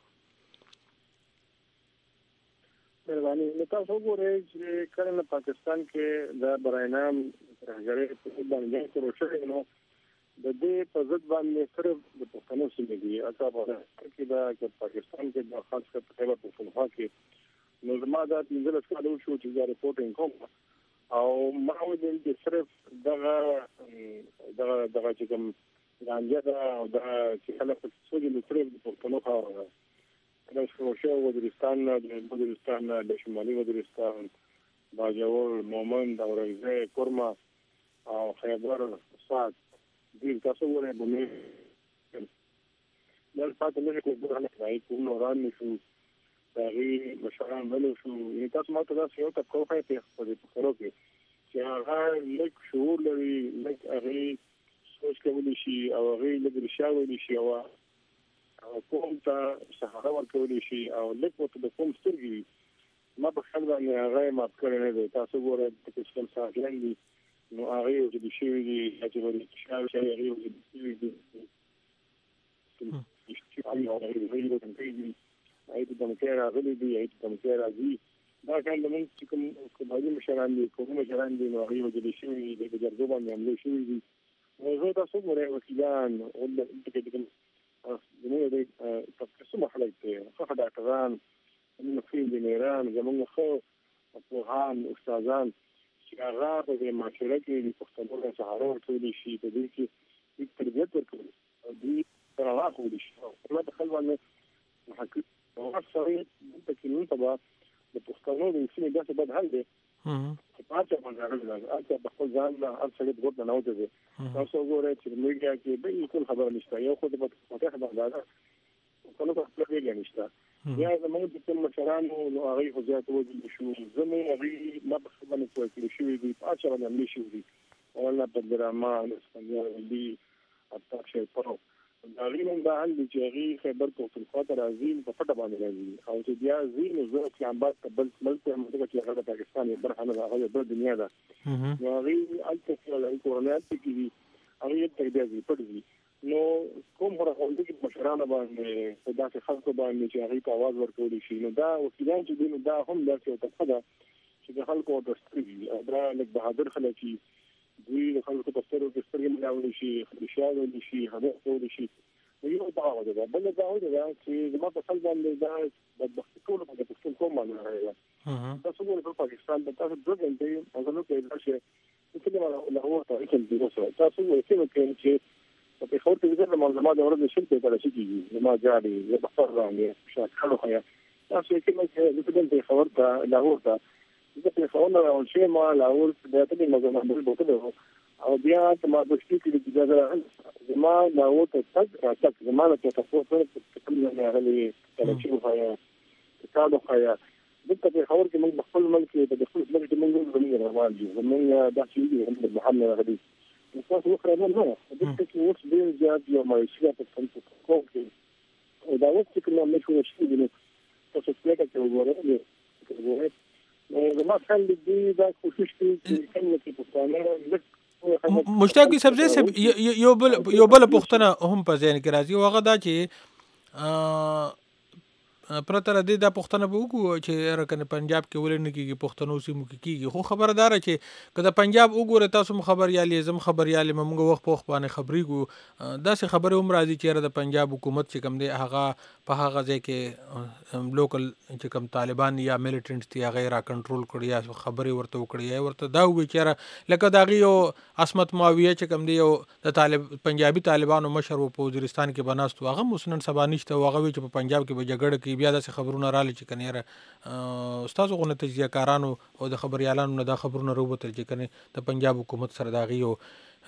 مهرباني. نو تاسو وګورئ چې کله نه پاکستان کې د برایانام ترهګرۍ په باندې شروع شوی، نو د دې په ضد باندې صرف د پښتنو سیمې دي. اته په کې د پاکستان کې د خاص کر په خیبر پښتونخوا کې نو زما دا پنځلس کاله وشو چې دا رپورټینګ کوم، او ما ولیدل چې صرف دغه دغه دغه چې کوم ګانجه ده او دا چې خلک پکې سوځي، نو صرف د پښتنو خاوره ده. کله شروع شو وزیرستان نه، د وزیرستان نه، د شمالي وزیرستان، باجوړ، مومند او رګزې کورمه او خیبر سوات دې تاسو وګورئ. بمې نن پاتې نه کوم ګورنه کوي کوم نوران نشو دغه مشران ولې شو. یی تاسو ماته دا یو ټاپ کوی په دې پخلو کې چې هغه لیک شعور لري، لیک هغه سوچ کولی شي او هغه لیک رښاولی شي او کوم ته سهار ورکولی شي او لیک وته د کوم سترګي ما په خپل باندې هغه ماپ کړی نه دی. تاسو ګورئ چې څنګه ساجن دي، نو هغه یو چې شي دي چې ورته شاو شي هغه یو چې دي چې هغه یو چې دي ایت د مکر راغلي دي، ایت د مکر راځي. دا کله د موږ چې کوم کومه مشران دي کومه مشران دي نو هغه وجه شي د جرګو باندې عملي شي دي. نو زه تاسو ګورئ وکیلان او د دې کوم زموږ د تفکر محلک ته خو ډاکټران، موږ انجنیران، زموږ خو پوهان، استادان چې هغه په دې معاشره کې د پښتنو د سهارو ټول شي په دې کې د تربیت ورکول او دې تر هغه خو دي شي ما د خپل باندې حقیقت او سره د تکینو تبع د پښتنو د سیمې داسې بد حال دی چې پاتې باندې راغلی اته په خپل ځان له هر څه د ګوت نه وځي. تاسو وګورئ چې میډیا کې به ټول خبر نشته، یو خو د پټه خبر ده ټول په خپل کې نشته. یا زموږ د کوم مشرانو نو هغه خو زیات وځي شو زموږ هغه ما په خبره کوي چې شوې دي پاتې باندې ملي شوې دي او الله په درما اسپانیا دی اته شي پرو دا غوښنه د حل چې هغه خبر پښتونخوا ته راځي په پټه باندې راځي او چې بیا زین زو اسلام آباد ته بل ملک هم چې هغه د پاکستان یو برخه نه هغه د دنیا ده. نو هغه الته چې کورونا کې هغه ته بیا دې پټ دي نو کوم هغه غونډه کې مشرانو باندې په داسې خلکو باندې چې هغه ته आवाज ورکول شي نو دا وکیلان چې دین دا هم داسې یو تفصیل چې د خلکو د سترګې او دا لکه بهادر خلک چې دوی د خلکو په سترګو کې سترګې ملاول شي خدشاو شي هغه ټول شي یو دا و دا بل دا و دا چې زما په خپل باندې دا د بدبختی ټول په پښتون کوم باندې راغلی تاسو ګورئ په پاکستان د تاسو دوه غنټې هغه نو کې دا چې څه ډول له هغه ته کې د وسه تاسو ګورئ چې په خور کې د منظمات د ورځې شل په تل شي زما جاري د بحر باندې شاکلو خیا تاسو کې مې د دې خبر ته لاهور ته د په خونه او شی ما لاهور د دې منظمات بوته او بیا ما د شپې کې د اجازه زما دا وته تک تک زما ته تاسو سره کوم نه غلي تلچو خیا تاسو خیا دغه په خبر کې موږ خپل ملک د خپل ملک د موږ زموږ روان دي زموږ د شي د محمد غدي تاسو خو نه نه دغه کې اوس ډیر زیات یو مایشیا په څنګه کوم او دا وخت چې کوم مشهور شي دي تاسو څنګه کې وګورئ وګورئ نو زما څنګه دې دا کوشش کوي چې څنګه کې په ستانه مشتاق سبزی صاحب یو بل یو بل پښتنه هم په ذهن کې راځي هغه دا چې پرته لدې دا پښتنه به وګورو چې رکنه پنجاب کې ولې نه کیږي پښتنو سیمو کې کیږي خو خبردار چې کله پنجاب وګوره تاسو خبريالي زم خبريالي موږ وخت په وخت باندې خبريګو دا څه خبره هم راځي چې د پنجاب حکومت چې کوم دی هغه په هغه ځای کې لوکل چې کوم طالبان یا میلیټنټس دي هغه را کنټرول کړی یا خبري ورته وکړي یا ورته دا وی چې لکه داغي یو عصمت معاویه چې کوم دی یو د طالب پنجابي طالبانو مشر په وزیرستان کې بناستو هغه مسنن سبا نشته هغه چې په پنجاب کې به جګړه کې بیا د خبرونه را لچ کنيره استادو غو نتیجه کارانو او د خبريالانو نه د خبرونه روبتل چې کنه د پنجاب حکومت سره داغي او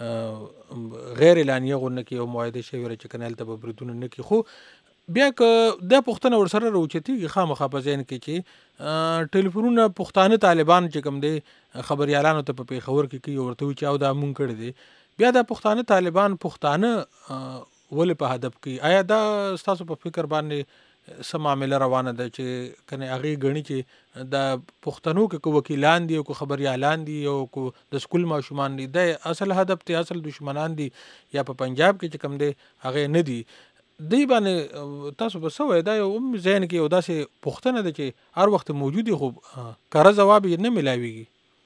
غیر اعلانیه غو نه کې او معاهده شوی چې کنه الته بردون نه کې خو بیا که د پښتنه ور سره روچتي خامخا په ځین کې چې ټلیفونونه پښتانه طالبان چې کوم دي خبريالانو ته په خبر کې کې ورته چې او دا مونږ کړی دي بیا د پښتانه طالبان پښتانه ولې په هدف کې آیا دا تاسو په فکر باندې سم معاملې روانه ده چې کنه هغه غني چې د پښتنو کې وکیلان دي او خبريالان دي او د سکول ماشومان دي د اصل هدف ته اصل دشمنان دي یا په پنجاب کې چې کوم دي هغه نه دي دی باندې تاسو په سوې دا یو ذهن کې یو داسې پښتنه ده چې هر وخت موجودي خو کار جواب یې نه ملاويږي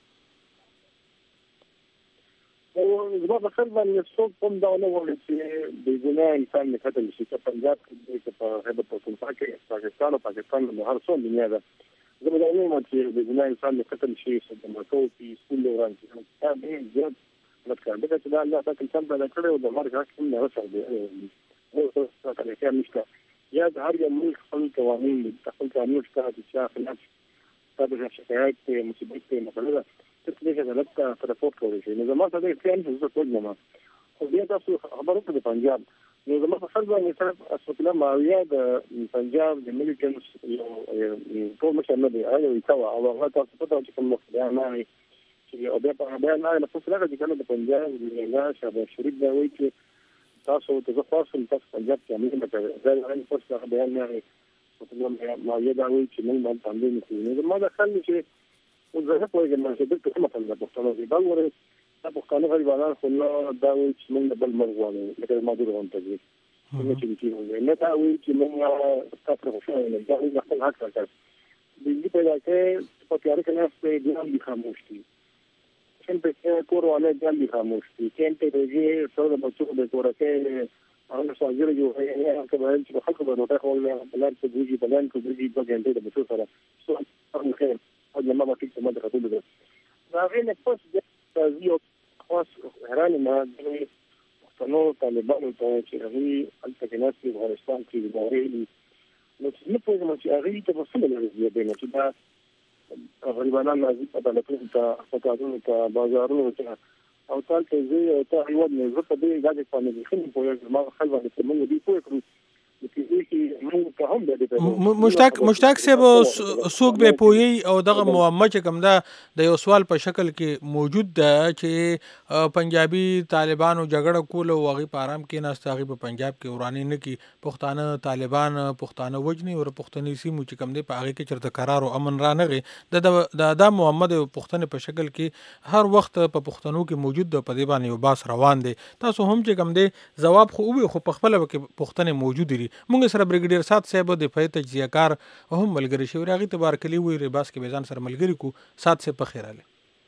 او زما په خپل باندې څوک کوم دا نه وایي چې د ګناه انسان نه کتل شي چې پنجاب کې په هغه په پښتونخوا کې پاکستان او پاکستان د هر څو دنیا ده زما دا نه مو چې د ګناه انسان نه کتل شي چې د ماتو کې سکول وران چې دا به زیات لکه دا چې دا الله تعالی څنګه پیدا کړو د مرګ حق نه وسه دی او څه کوي چې مشکل یا د هر یو ملک خپل قوانین خپل قانون شته چې خلاف تاسو شکایت ته مصیبت ته مخالفه څه چې لکه ترپورت کوي شي نو زما څه دې پلان څه څه نه ما خو بیا تاسو خبرو ته د پنجاب نو زما په خپل باندې سره اسفله ماویه د پنجاب د میلیټنټس یو ټول مشه نه دی هغه وی تاو او هغه تاسو په تاسو چې کوم مخه نه چې او بیا په بیا نه نه په څه چې د پنجاب نه شابه شریک دی وی چې تاسو ته خاصه تاسو پنجاب کې امیر مته دا نه پوښتنه بیان نه په ماویه دا وی چې موږ باندې باندې نه نو ما دا خل چې وزه په یوه منځ کې د کومه په پښتنو کې دا وره د پښتنو غریبانو خو نو دا وایي چې موږ بل مرغوانو لکه ما دوه غونډه دي نو چې کیږي نو دا وایي چې موږ تاسو خو نه دا وایي خپل حق راکړ د دې په لاره کې په تیار کې نه ستې ګرام دي خاموش دي څنګه کور والے ګرام دي خاموش دي څنګه دې څو د بچو د کور کې هغه څنګه یو هغه کبل چې خلکو به دوه خپل بلان څه دیږي بلان کو دیږي په ګنټه د بچو سره سو خیر او لما ما فيك ما دخلوا ده راغين فوس ده زيو خاص هراني ما دي تنو طالبان ته چې هغه التکناس په افغانستان کې دوري نو چې نه پوهیږم چې هغه ته په څه لري دی نو چې دا غریبانو نازي په دلته ته فقاعتونو ته بازارونو ته او تل ته زی او ته هیواد نه زه په دې غاډه باندې خني پوهیږم ما خپل باندې موږ دې پوه کړو چې موږ که هم د مشتاق مشتاق صاحب څوک به پوي او دغه معما چې کوم دا د یو سوال په شکل کې موجود ده چې پنجابي طالبانو جګړه کول او هغه په آرام کې ناستاغي په پنجاب کې ورانی نه کی پښتانه طالبان پښتانه وجني او پښتني سیمو چې کوم دی په هغه کې چرته قرار او امن را نه غي د د محمد پښتنه په شکل کې هر وخت په پښتنو کې موجود ده په دی باندې یو باس روان دي تاسو هم چې کوم دی جواب خو وي خو په خپل کې پښتنه موجود دي مونږ سره بریګیډیر سات صاحب د فیت تجزیه کار هم ملګری شو راغی تبار کلی وی ریباس کې میزان سره ملګری کو سات سے په خیر اله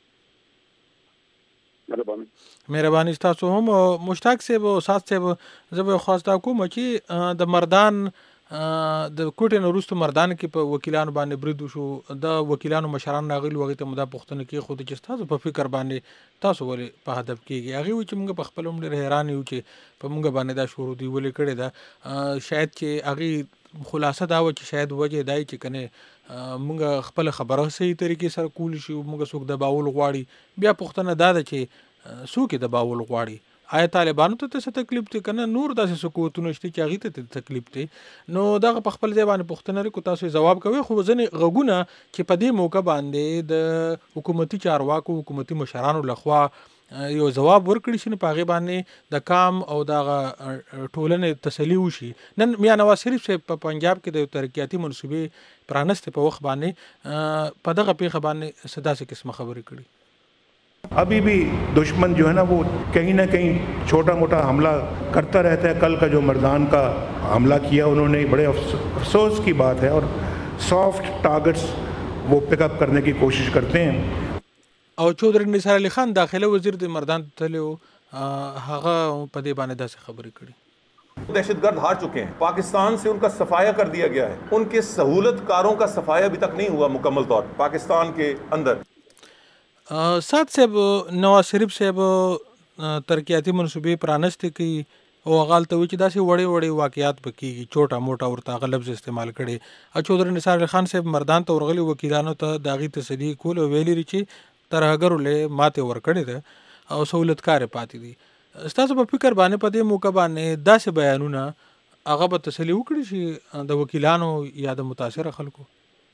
مهرباني مهرباني تاسو هم مشتاق صاحب او سات صاحب زه خاص تا کوم چې د مردان د کوټې نو وروسته مردان کې په وکیلانو باندې برید شو د وکیلانو مشران راغلي وغه ته مدا پښتنه کې خود چې تاسو په فکر باندې تاسو ولې په هدف کېږي هغه و چې موږ په خپل عمر حیران یو چې په موږ باندې دا شروع دی ولې کړی دا شاید چې هغه خلاصه دا و چې شاید وجه دای چې کنه موږ خپل خبره صحیح طریقې سره کول شو موږ څوک د باول غواړي بیا پښتنه دا ده چې څوک د باول غواړي آیا طالبانو ته څه تکلیف دی کنه نور داسې سکوتونه شته چې هغه ته تکلیف دی نو دا په خپل ځای باندې پښتنه کو تاسو جواب کوي خو ځنې غوګونه چې په دې موقع باندې د حکومتي چارواکو حکومتي مشرانو لخوا یو جواب ورکړي شي په هغه باندې د کام او د ټولنې تسلی وشي نن میا نواز شریف په پنجاب کې د ترقیاتي منصوبې پرانست په وخت باندې په دغه پیښه باندې صدا سي قسمه خبرې کړي अभी भी दुश्मन जो है ना वो कहीं ना कहीं छोटा मोटा हमला करता रहता है कल का जो मर्दान का हमला किया उन्होंने बड़े अफसोस की बात है और सॉफ्ट टारगेट्स वो पिकअप करने की कोशिश करते हैं او چودري نثار علي خان داخله وزیر د مردان تلو هغه په دې باندې داسې خبرې کړي दहशतगर्द हार चुके हैं पाकिस्तान से उनका सफाया कर दिया गया है उनके सहूलतकारों का सफाया अभी तक नहीं हुआ मुकम्मल तौर पाकिस्तान के अंदर سات صاحب نواز شریف صاحب ترقیاتی منصوبې پرانست کی او غال ته چې داسې وړي وړي واقعیات بکیږي چوټا موټا ورته لفظ استعمال کړي ا چودري نثار خان صاحب مردان ته ورغلي وکیلانو ته داغي تصدیق کول ویلي چې ترهګرو له ماته ور کړی ده او سہولتکار پاتې دي تاسو په فکر باندې په دې موقع باندې داسې بیانونه هغه به تسلی وکړي چې د وکیلانو یا د متاثر خلکو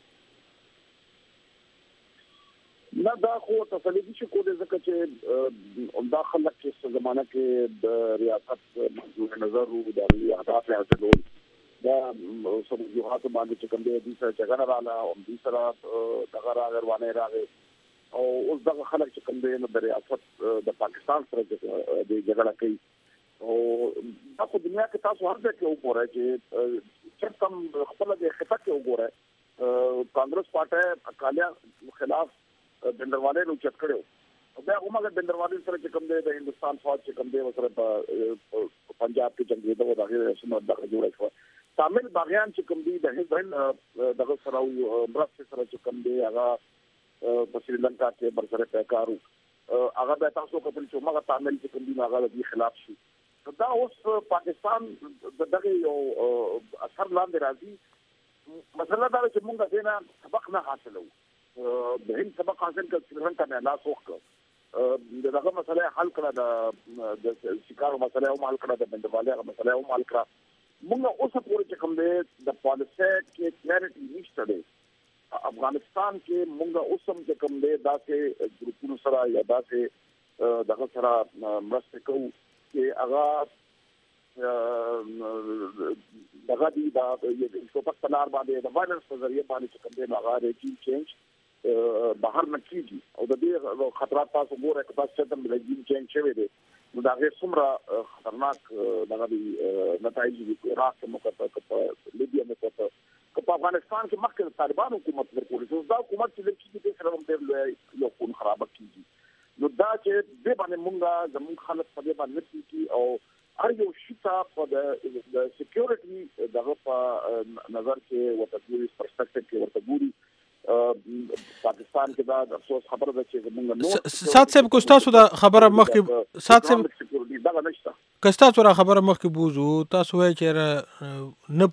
نه دا خو تسلی دي چې کوله ځکه چې دا خلک چې زمانہ کې د ریاست منظور نظر او د اهداف حاصلول دا سم جوهات باندې چې کوم دي د سره څنګه رااله او د سره دغه راغروانه راغی او اوس دغه خلک چې کوم دي د ریاست د پاکستان سره د جګړه کوي او دا په دنیا کې تاسو هر ځای کې وګورئ چې چې کوم خپل د خطه کې وګورئ کانګرس پارټي اکالیا خلاف بندروالے نو چت کړو او بیا هغه بندروالے سره چې کوم دی د هندستان فوج چې کوم دی سره په پنجاب کې جنگي دا دغه سمه دغه جوړه شو تامل باغیان چې کوم دی د هند دغه سره برس سره چې کوم دی هغه په سریلانکا کې برسره پیکارو هغه به تاسو کتل چې موږ تامل چې کوم دی هغه د خلاف شي دا اوس پاکستان دغه یو اثر لاندې راځي مسله دا چې موږ دینه سبق نه حاصلو د هند سبق حاصل کړ سریلانکا نه لا څوک دغه مسله حل کړه د شکارو مسله او حل کړه د بندوالي هغه مسله او حل کړه موږ اوس پورې چې کوم دی د پالیسي کې کلیریټي نشته دی افغانستان کې موږ اوس هم چې کوم دی داسې ګروپونو سره یا داسې دغه سره مرسته کوو چې هغه دغه دی دا یو څه په لار باندې د وایلنس په ذریعہ باندې چې کوم دی هغه ریجیم چینج بهر نه کیږي او د دې خطرات تاسو ګورئ چې تاسو ته د ریجیم چینج شوی دی نو دا غیر څومره خطرناک دغه دی نتایج دي عراق کې مکتب په لیبیا کې په افغانستان کې مخکې طالبان حکومت ورکول شو دا حکومت چې لکه چې سره هم ډېر یو خون خراب کیږي نو دا چې د باندې مونږه زموږ خلک په دې باندې نشي او هر یو شتا په د سکیورټي دغه په نظر کې وتدوی پرسپیکټیو کې ورته پاکستان کې دا افسوس خبره ده چې موږ نو سات صاحب کو تاسو دا خبره مخکې سات صاحب دا نشته کستا څو خبره مخکې بوزو تاسو وایي چې نه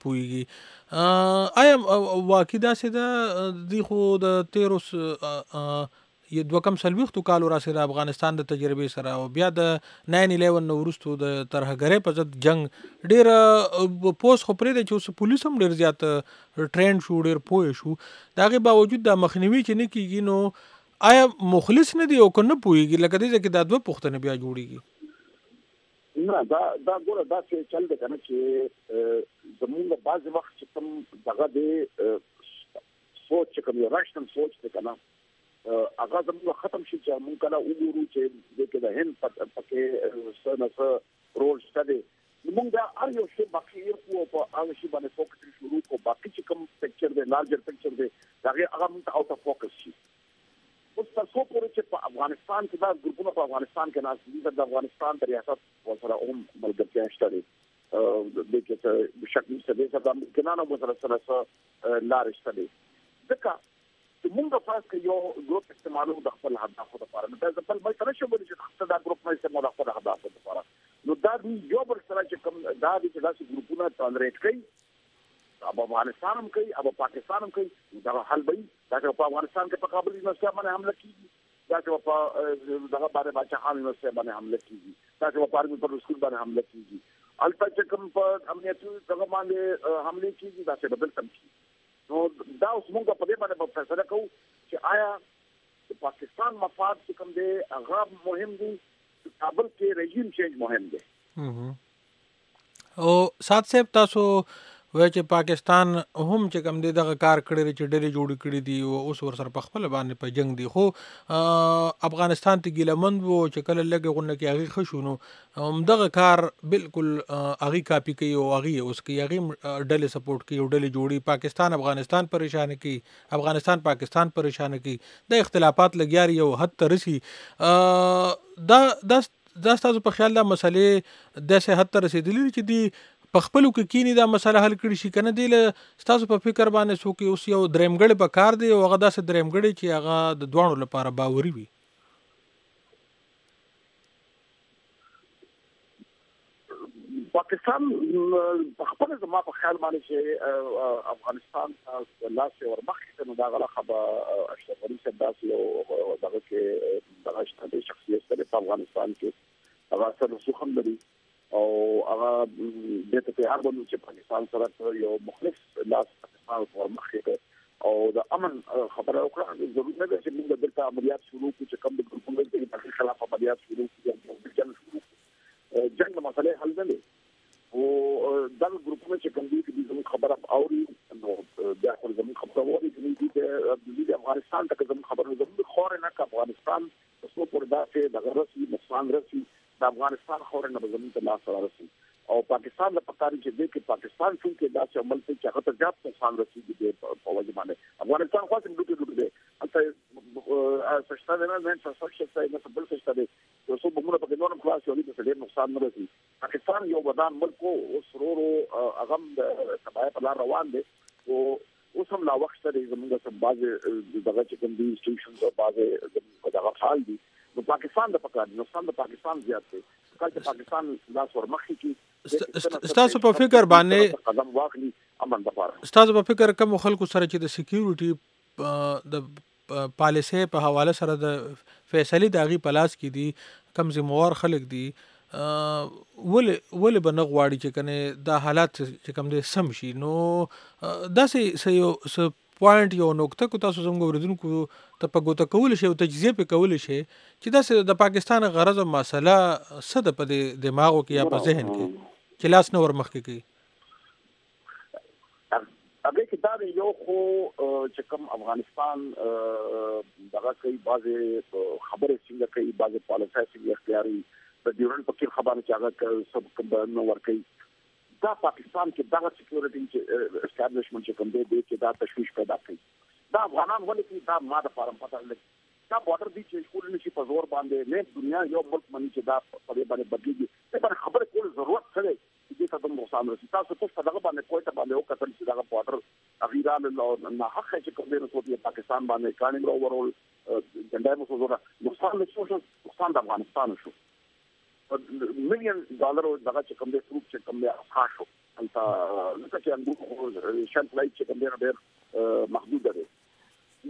پويږي آیا واقعي دا چې د خو د تیروس یو دوه کم څلوېښتو کالو راسره افغانستان د تجربې سره او بیا د ناین الیون نه وروستو د ترهګرۍ په ضد جنگ ډېر پوس خو پرېږدی چې اوس پولیس هم ډېر زیات ټرینډ شو، ډېر پوه شو. د هغې باوجود دا مخنیوي چې نه کېږي نو آیا مخلص نه دی او که نه پوهېږي لکه دې ځای کې دا دوه پوښتنې بیا جوړېږي. نه دا دا ګوره دا چې چل دی که نه چې زمونږ بعضې وخت چې کوم دغه دی سوچ چې کوم یو راشنل سوچ دی که نه هغه زموږ ختم شي چې موږ کله وګورو چې دې کې د هند پکې څه نه څه رول شته دی نو موږ دا هر یو شی باقي یې په هغه شي باندې فوکس شروع کو باقي چې کوم پکچر دی لارجر پکچر دی هغه هغه موږ ته آوټ اف فوکس شي. اوس تر څو پورې چې په افغانستان کې دا ګروپونه په افغانستان کې ناست دي د افغانستان د ریاست ورسره هم ملګرتیا شته دی دې کې څه شک نشته دی چې دا ممکنانه ورسره سره څه لارې شته دی ځکه چې موږ فرض کړو یو ګروپ استعمالو د خپل هدف لپاره نو دا خپل مې سره شو چې خپل دا ګروپ مې استعمال خپل هدف لپاره نو دا یو بل سره چې کوم دا د داسې ګروپونه ټالریټ کوي اب افغانستان هم کوي اب پاکستان هم کوي دا حل به دا چې په افغانستان کې په کابل یونیورسيټي باندې حمله کیږي دا چې په دغه باندې باچا خان یونیورسيټي باندې حمله کیږي دا چې په پارلمان پر سکول باندې حمله کیږي البته چې کوم په امنیتي دغه باندې حمله کیږي دا چې بدل تم کیږي نو دا اوس موږ په دې باندې په فیصله کوو چې آیا د پاکستان مفاد چې کوم دی هغه مهم دي کابل کې رژیم چینج مهم دی. او سات صاحب تاسو وای چې پاکستان هم چې کوم دی دغه کار کړی چې ډېرې جوړې کړي دي او اوس ورسره په خپل باندې په جنگ دی خو افغانستان ته ګیلمند وو چې کله لږه غونډه کې هغې ښه شو نو همدغه کار بالکل هغې کاپي کوي او هغې اوس کوي هغې ډلې سپورټ کوي او ډلې جوړي پاکستان افغانستان پریشانه کوي افغانستان پاکستان پریشانه کوي د اختلافات لګیاري یو حد ته رسي دا دا دا ستاسو په خیال دا مسلې داسې حد ته رسېدلي چې دي په خپلو کې کینی دا مسله حل کړي شي کنه دی له ستاسو په فکر باندې څوک اوس یو درېمګړی په کار دی او هغه داسې درېمګړی چې هغه د دواړو لپاره باوري وي. پاکستان په خپل زما په خیال باندې چې افغانستان لاس ورمخکې نو دا غلا خبر اشرف غني صاحب داسې او دغه کې دغه شته شخصیت په افغانستان کې هغه سره سوخم لري او هغه د ته هر بل چې پاکستان سره یو مخلص لاس پاکستان ورمخکې او د امن خبره وکړه ضروري نه ده چې موږ دلته عملیات شروع کړو چې کوم د ګروپونو د خلاف عملیات شروع کړو جنگ شروع جنگ مسله حل نه دي او دا ګروپونه چې کوم دي چې زموږ خبره اوري نو دا خپل زموږ خبره وایي چې د افغانستان ته زموږ خبره زموږ خور نه ک افغانستان څو پر داسې د غرسي نقصان رسي د افغانستان خور نه زموږ ته لاس راسي او پاکستان د پکاري چې د پاکستان څنګه داسې عمل ته چې هغه ځات نقصان رسي د په وجه باندې افغانستان خاص لوټي لوټي دي انته سشتانه نه نه څه څه څه نه څه بل څه څه دي یو څو بمونه په نورم خلاص یو دي څه ډېر نقصان نه رسي پاکستان یو ودان ملک او سرورو اغم د تبعه په لار روان دي او اوس هم لا وخت سره زموږ سره بعضه دغه چې کوم دي انسټیټیوشنز او بعضه دغه فعال دي نو پاکستان د پکار نقصان د پاکستان زیات دی کله پاکستان لاس ورمخې کی ستاسو په فکر باندې قدم واخلي امن لپاره ستاسو په فکر کوم خلکو سره چې د سکیورټي د پالیسي په حواله سره د فیصله داغي پلاس کې دي کم ذمہوار خلک دي ول ول بنغ واړي چې کنه دا حالات چې کوم دي سم شي نو داسې یو پوینټ یو نقطه کو تاسو څنګه ورزونکو ته په ګوته کول شي او تجزیه په کول شي چې دا د پاکستان غرض او مسله څه د په دماغو کې یا په ذهن کې چې لاس نه ورمخکې کوي هغه کې دا یو خو چې کوم افغانستان دغه کوي بعضه خبره څنګه کوي بعضه پالیسي څنګه اختیاري د ډیورن پکې خبره چې هغه سب کوم نو ور کوي دا پاکستان کې دغه سکیورټي چې اسټابلیشمنت چې کوم دی چې دا تشویش پیدا کوي دا افغانان ولې چې دا ماده فارم پته لګي دا بارډر دی چې کول نشي په زور باندې نه دنیا یو ملک باندې چې دا په دې باندې بدلیږي دا خبره کول ضرورت څه دی چې تاسو د نقصان رسي تاسو ته دغه باندې کوی ته باندې او کتل چې دغه بارډر اغیران نه حق چې کوم دی نو پاکستان باندې قانون اورول جنډای مو زوره نقصان نشو نقصان د افغانستان شو مليون ډالر دغه چې کوم دی پروف چې کوم دی خاصو انت لکه چې انګو شان فلایټ چې کوم دی ډېر محدود دی نو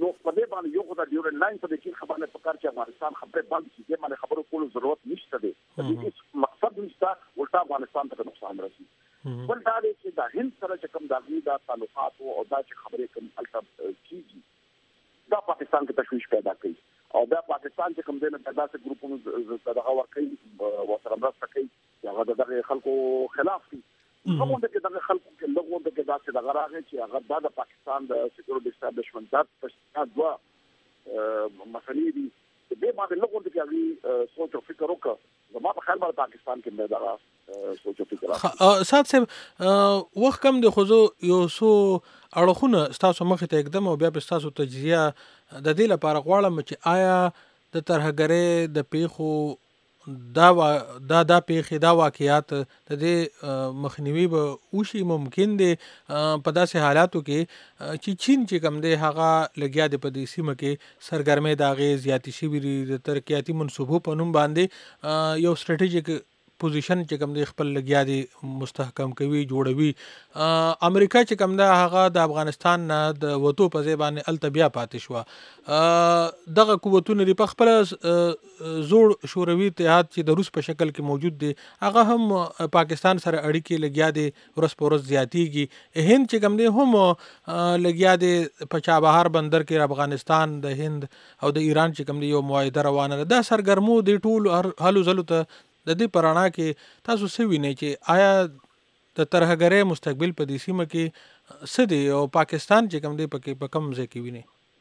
نو په دې باندې یو خدای ډیورن لاین په دې کې خبره پکار چې افغانستان خبره باندې چې دې باندې خبرو کولو ضرورت نشته دی دې مقصد نشته ولټا افغانستان ته نقصان رسي ول دا دې چې دا هند سره چې کوم دغه دا تعلقات او دا چې خبرې کوم الټا کیږي دا پاکستان کې تشویش پیدا کوي او دا پاکستان چې کوم دینه داسې ګروپونو دغه ورکړي و سره مرسته کوي هغه دغه خلکو خلاف دي کومه چې دغه خلکو کې لږه د کې داسې دغه راغی چې هغه د پاکستان د سکیورټي اسټابلیشمنت د پښتون دوا مسلې دي دې باندې لږه د کې سوچ او فکر وکړه زما په خیال باندې پاکستان کې مې دغه سوچ او فکر وکړه سات صاحب وخت کم د خوځو یو سو اړخونه ستاسو مخ ته एकदम او بیا په ستاسو تجزیه د دې لپاره غواړم چې آیا د ترهګرۍ د پیښو دا دا دا پیښې دا واقعیات د دې مخنیوي به وشي ممکن دی په داسې حالاتو کې چې چین چې کوم دی هغه لګیا دی په دې سیمه کې سرګرمۍ د هغې زیاتې شوي دي د ترقیاتي منصوبو په نوم باندې یو سټریټیجیک پوزیشن چې کوم دی خپل لګیا دی مستحکم کوي جوړوي امریکا چې کوم ده هغه د افغانستان نه د وتو په ځای باندې هلته بیا پاتې شوه دغه قوتونه دي په خپله زوړ شوروي اتحاد چې د روس په شکل کې موجود دی هغه هم پاکستان سره اړیکې لګیا دی ورځ په ورځ زیاتیږي هند چې کوم دی هم لګیا دی په چابهار بندر کې افغانستان د هند او د ایران چې کوم دی یو معاهده روانه ده دا سرګرمو دی ټول هلو ځلو ته د دې پرانا کې تاسو څه وینئ چې آیا د ترهګرۍ مستقبل په دې سیمه کې څه دی او پاکستان چې کوم دی پکې په کوم ځای کې وینئ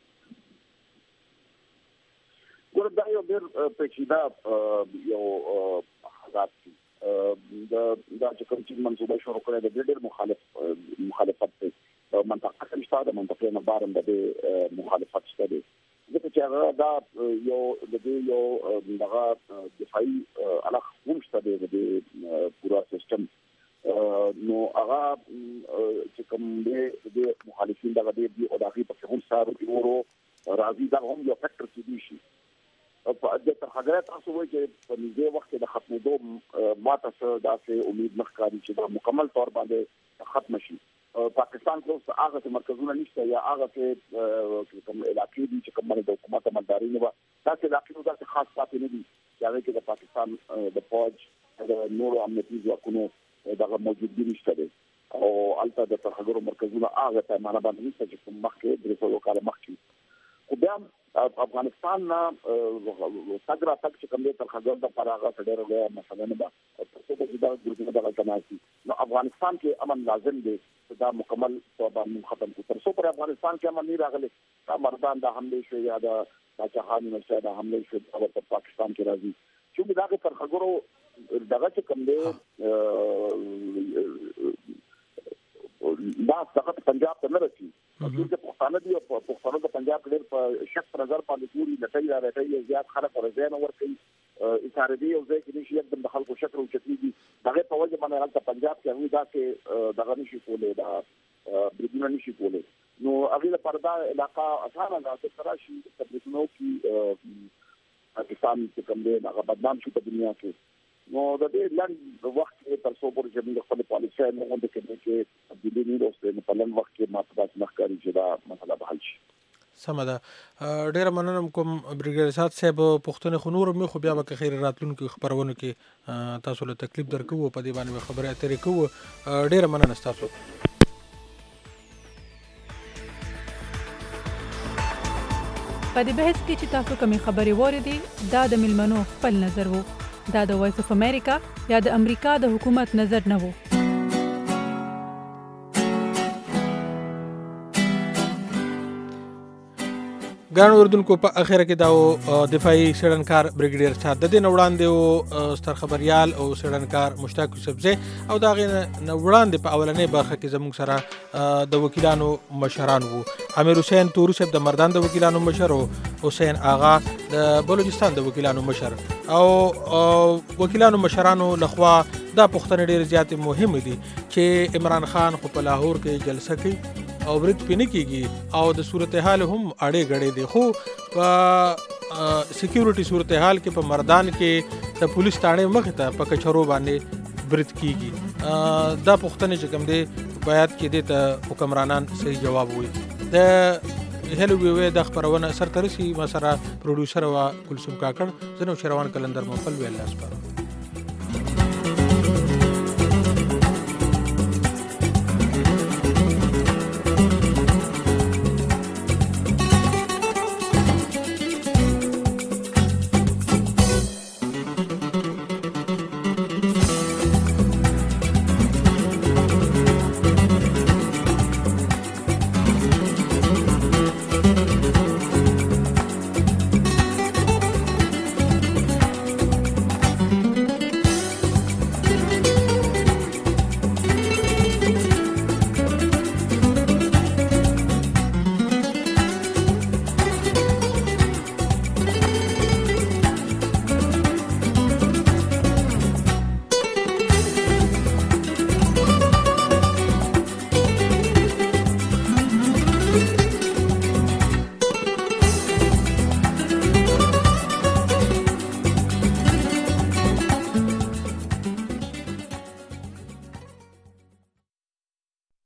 ګوره دا یو ډېر پیچیده یو حالات دي دا چې کوم چې منصوبه شروع کړې ده ډېر مخالف مخالفت دی منطقه کې شته د منطقې نه بار هم د دې مخالفت شته دی ځکه چې هغه دا یو د دې یو دغه دفاعي علاقه هم شته دی د دې پورا سیستم نو هغه چې کوم دی د مخالفین دغه دی او د هغې پکې هم سارو ورو راځي دا هم یو فیکټر کېدی شي په دې ترهګرۍ تاسو وایئ چې په نږدې وخت کې د ختمېدو ماته څه داسې امید نه ښکاري چې دا مکمل طور باندې ختمه شي پاکستان کې اوس هغه څه مرکزونه نشته یا هغه څه کوم علاقې دي چې کوم د حکومت امانتداري نه وه داسې علاقې نو داسې خاص پاتې نه دي چې هغې کې د پاکستان د فوج د نورو امنیتي ځواکونو دغه موجودګي نشته دی او هلته د ترهګرو مرکزونه هغه پیمانه باندې نشته چې کوم مخکې درې سوه کاله مخکې خو بیا افغانستان نه تګ راتګ چې کوم دی ترهګر دپاره هغه څه ډېره لویه مسله نه ده تر څو پورې دغه ګروپونه دغلته ناست دي نو افغانستان کې امن لازم دی دا مکمل طور باندې ختم کړو تر څو پورې افغانستان کې امن نه راغلی دا مردان د حملې شوې یا د پاچاخان نشه د حملې شوې هغه په پاکستان کې راځي چې دغه ترهګرو دغه چې کوم دی دا دغه پنجاب ته نه رسي چې پښتانه دي او پښتانه د پنجاب ډېر په شک پر نظر باندې پوری لټۍ را لټۍ زیات خلک ورځي نه ورکوي اشاره دی او ځکه چې نشي یکدم د خلکو شکر او چتېږي دغه په وجه باندې هلته پنجاب کې هغوی داسې دغه نشي کولی دا بریدونه نشي کولی نو هغې لپاره دا علاقه اسانه ده چې ته راشي په بریدونو کې پاکستان چې کوم دی هغه بدنام شي په دنیا کې نو د دې لنډ وخت کې تر څو پورې چې موږ خپلې پالیسۍ نه غونډې کوي چې تبدیلي نه راوستې نو په لنډ وخت کې ماته داسې نه ښکاري چې دا مسله به حل شي سمه ده ډیره مننه کوم بریګیډر سات صاحب پښتون خو نور مې خو بیا به خیر راتلونکو خبرونه کې تاسو له تکلیف درکو په دې باندې خبره اترې کوو ډیره مننه تاسو په دې بحث کې چې تاسو کومې خبرې واورېدې دا د ملمنو خپل نظر وو دا د وایس اف امریکا یا د امریکا د حکومت نظر نه وو ګران اردوونکو په اخره کې دا دفاعي څېړنکار بریګیډیر سات د دې نه وړاندې ستر خبریال او څېړنکار مشتاق یوسفزی او د هغې نه وړاندې په اولنۍ برخه کې زموږ سره د وکیلانو مشران وو امیر حسین تورو صاحب د مردان د وکیلانو مشر او حسین آغا د بلوچستان د وکیلانو مشر او وکیلانو مشرانو لخوا دا پوښتنې ډېرې زیاتې مهمې دي چې عمران خان خو په لاهور کې جلسه کوي او برید پې نه کېږي او د صورتحال هم اړې غړې دي خو په سیکیورټي صورتحال کې په مردان کې د پولیس تاڼې مخې ته په کچرو باندې برید کېږي دا پوښتنې چې کوم دی باید کې دې ته حکمرانان صحیح جواب وایي د هلو وی د خبرونه سرترسي مسره پروډوسر وا کلثوم کاکړ زنو شروان کلندر مفل ویل اسپارو